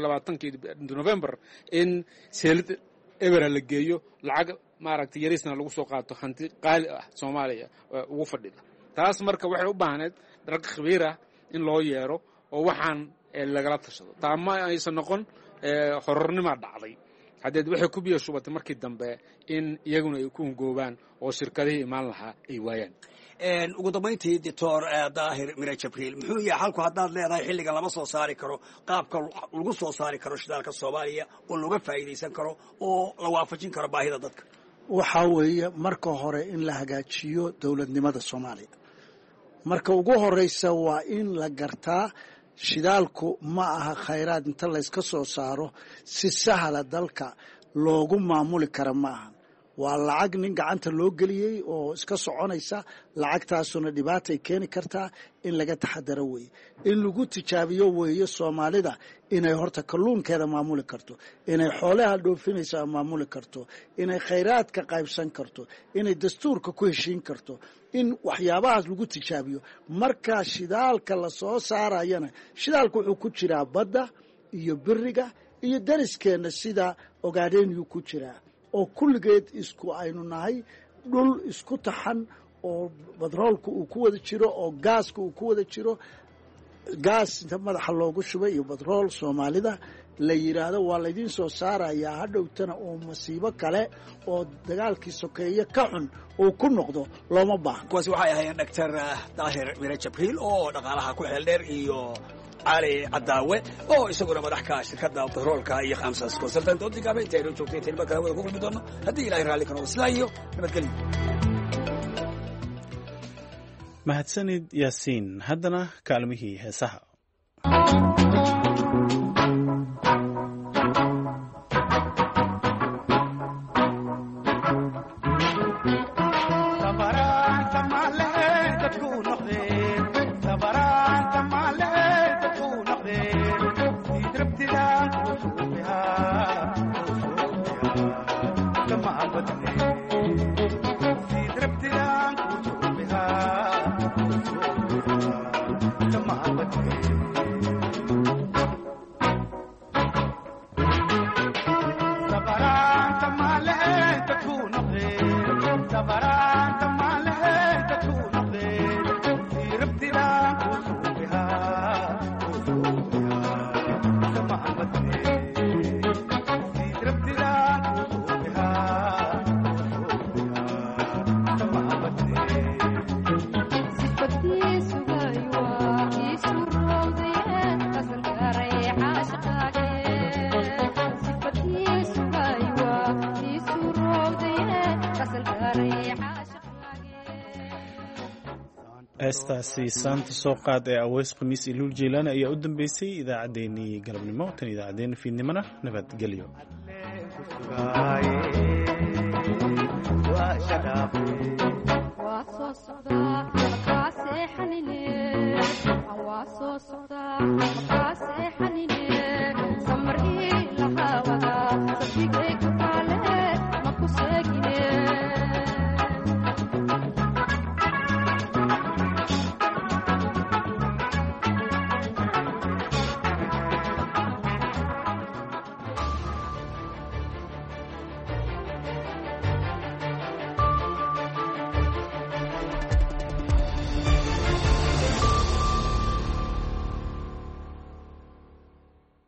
2020 November in seelid ebera la geeyo lacag maaragtay yarisna lagu soo qaato hanti qaali ah Soomaaliya ugu fadhida. taas marka waxay u baahaneed rag khabiir ah in loo yeero oo waxaan lagala tashado. taama aysan noqon horornimo dhacday. hadeed waxay ku biyo shubatay markii dambe in iyaguna ay ku ngoobaan oo shirkadihii imaan lahaa ay waayaan. ugu dambeyntii Dr. Daahir Mire Jibriil muxuu yahay halku haddaad leedahay xilliga lama soo saari karo qaabka lagu soo saari karo shidaalka Soomaaliya oo laga faa'iideysan karo oo la waafajin karo baahida dadka? waxa weeye marka hore in la hagaajiyo dawladnimada Soomaaliya. marka ugu horeysa waa in la gartaa shidaalku ma aha khayraad inta la iska soo saaro si sahla dalka loogu maamuli karo ma aha. waa lacag nin gacanta loo geliyey oo iska soconaysa. lacagtaasuna dhibaatay keeni kartaa in laga taxadaro weeye. in lagu tijaabiyo weeye Soomaalida inay horta kalluunkeeda maamuli karto, inay xoolaha dhoofinaysa maamuli karto, inay khayraadka qaybsan karto, inay dastuurka ku heshiin karto, in waxyaabahaas lagu tijaabiyo. marka shidaalka la soo saarayana shidaalku wuxuu ku jiraa badda iyo biriga iyo dariskeena sida Ogaadeenyu ku jiraa oo kulligeed isku aynu nahay dhul isku taxan oo batroolku uu ku wada jiro oo gaaska uu ku wada jiro. gaas inta madaxa loogu shubay iyo batrool Soomaalida la yiraahdo waa la idin soo saarayaa hadhowtana oo masiibo kale oo dagaalkii sokeeye ka xun uu ku noqdo looma baahna. kuwaasi waxay ahaayeen Dr. Daahir Mire Jibriil oo dhaqaalaha ku xeel dheer iyo علي عداوة أو يسوون مدح كاش كذا بترول كاي خمسة سكوسرتين تودي كابين تيرو شوكتي تلبك هذا كوكو بدونه هدي لا يرالي كانوا سلايو نبتكلم. mahadsanid yaasiin. haddana kaalmihii heesaha. heestaasi saanta soo qaad ee Aweys Khamiis iyo Luul Jeelaan ayaa u dambeysay idaacadeennii galabnimo. tan idaacadeena fiidnimana nabadgelyo. waa soo socdaa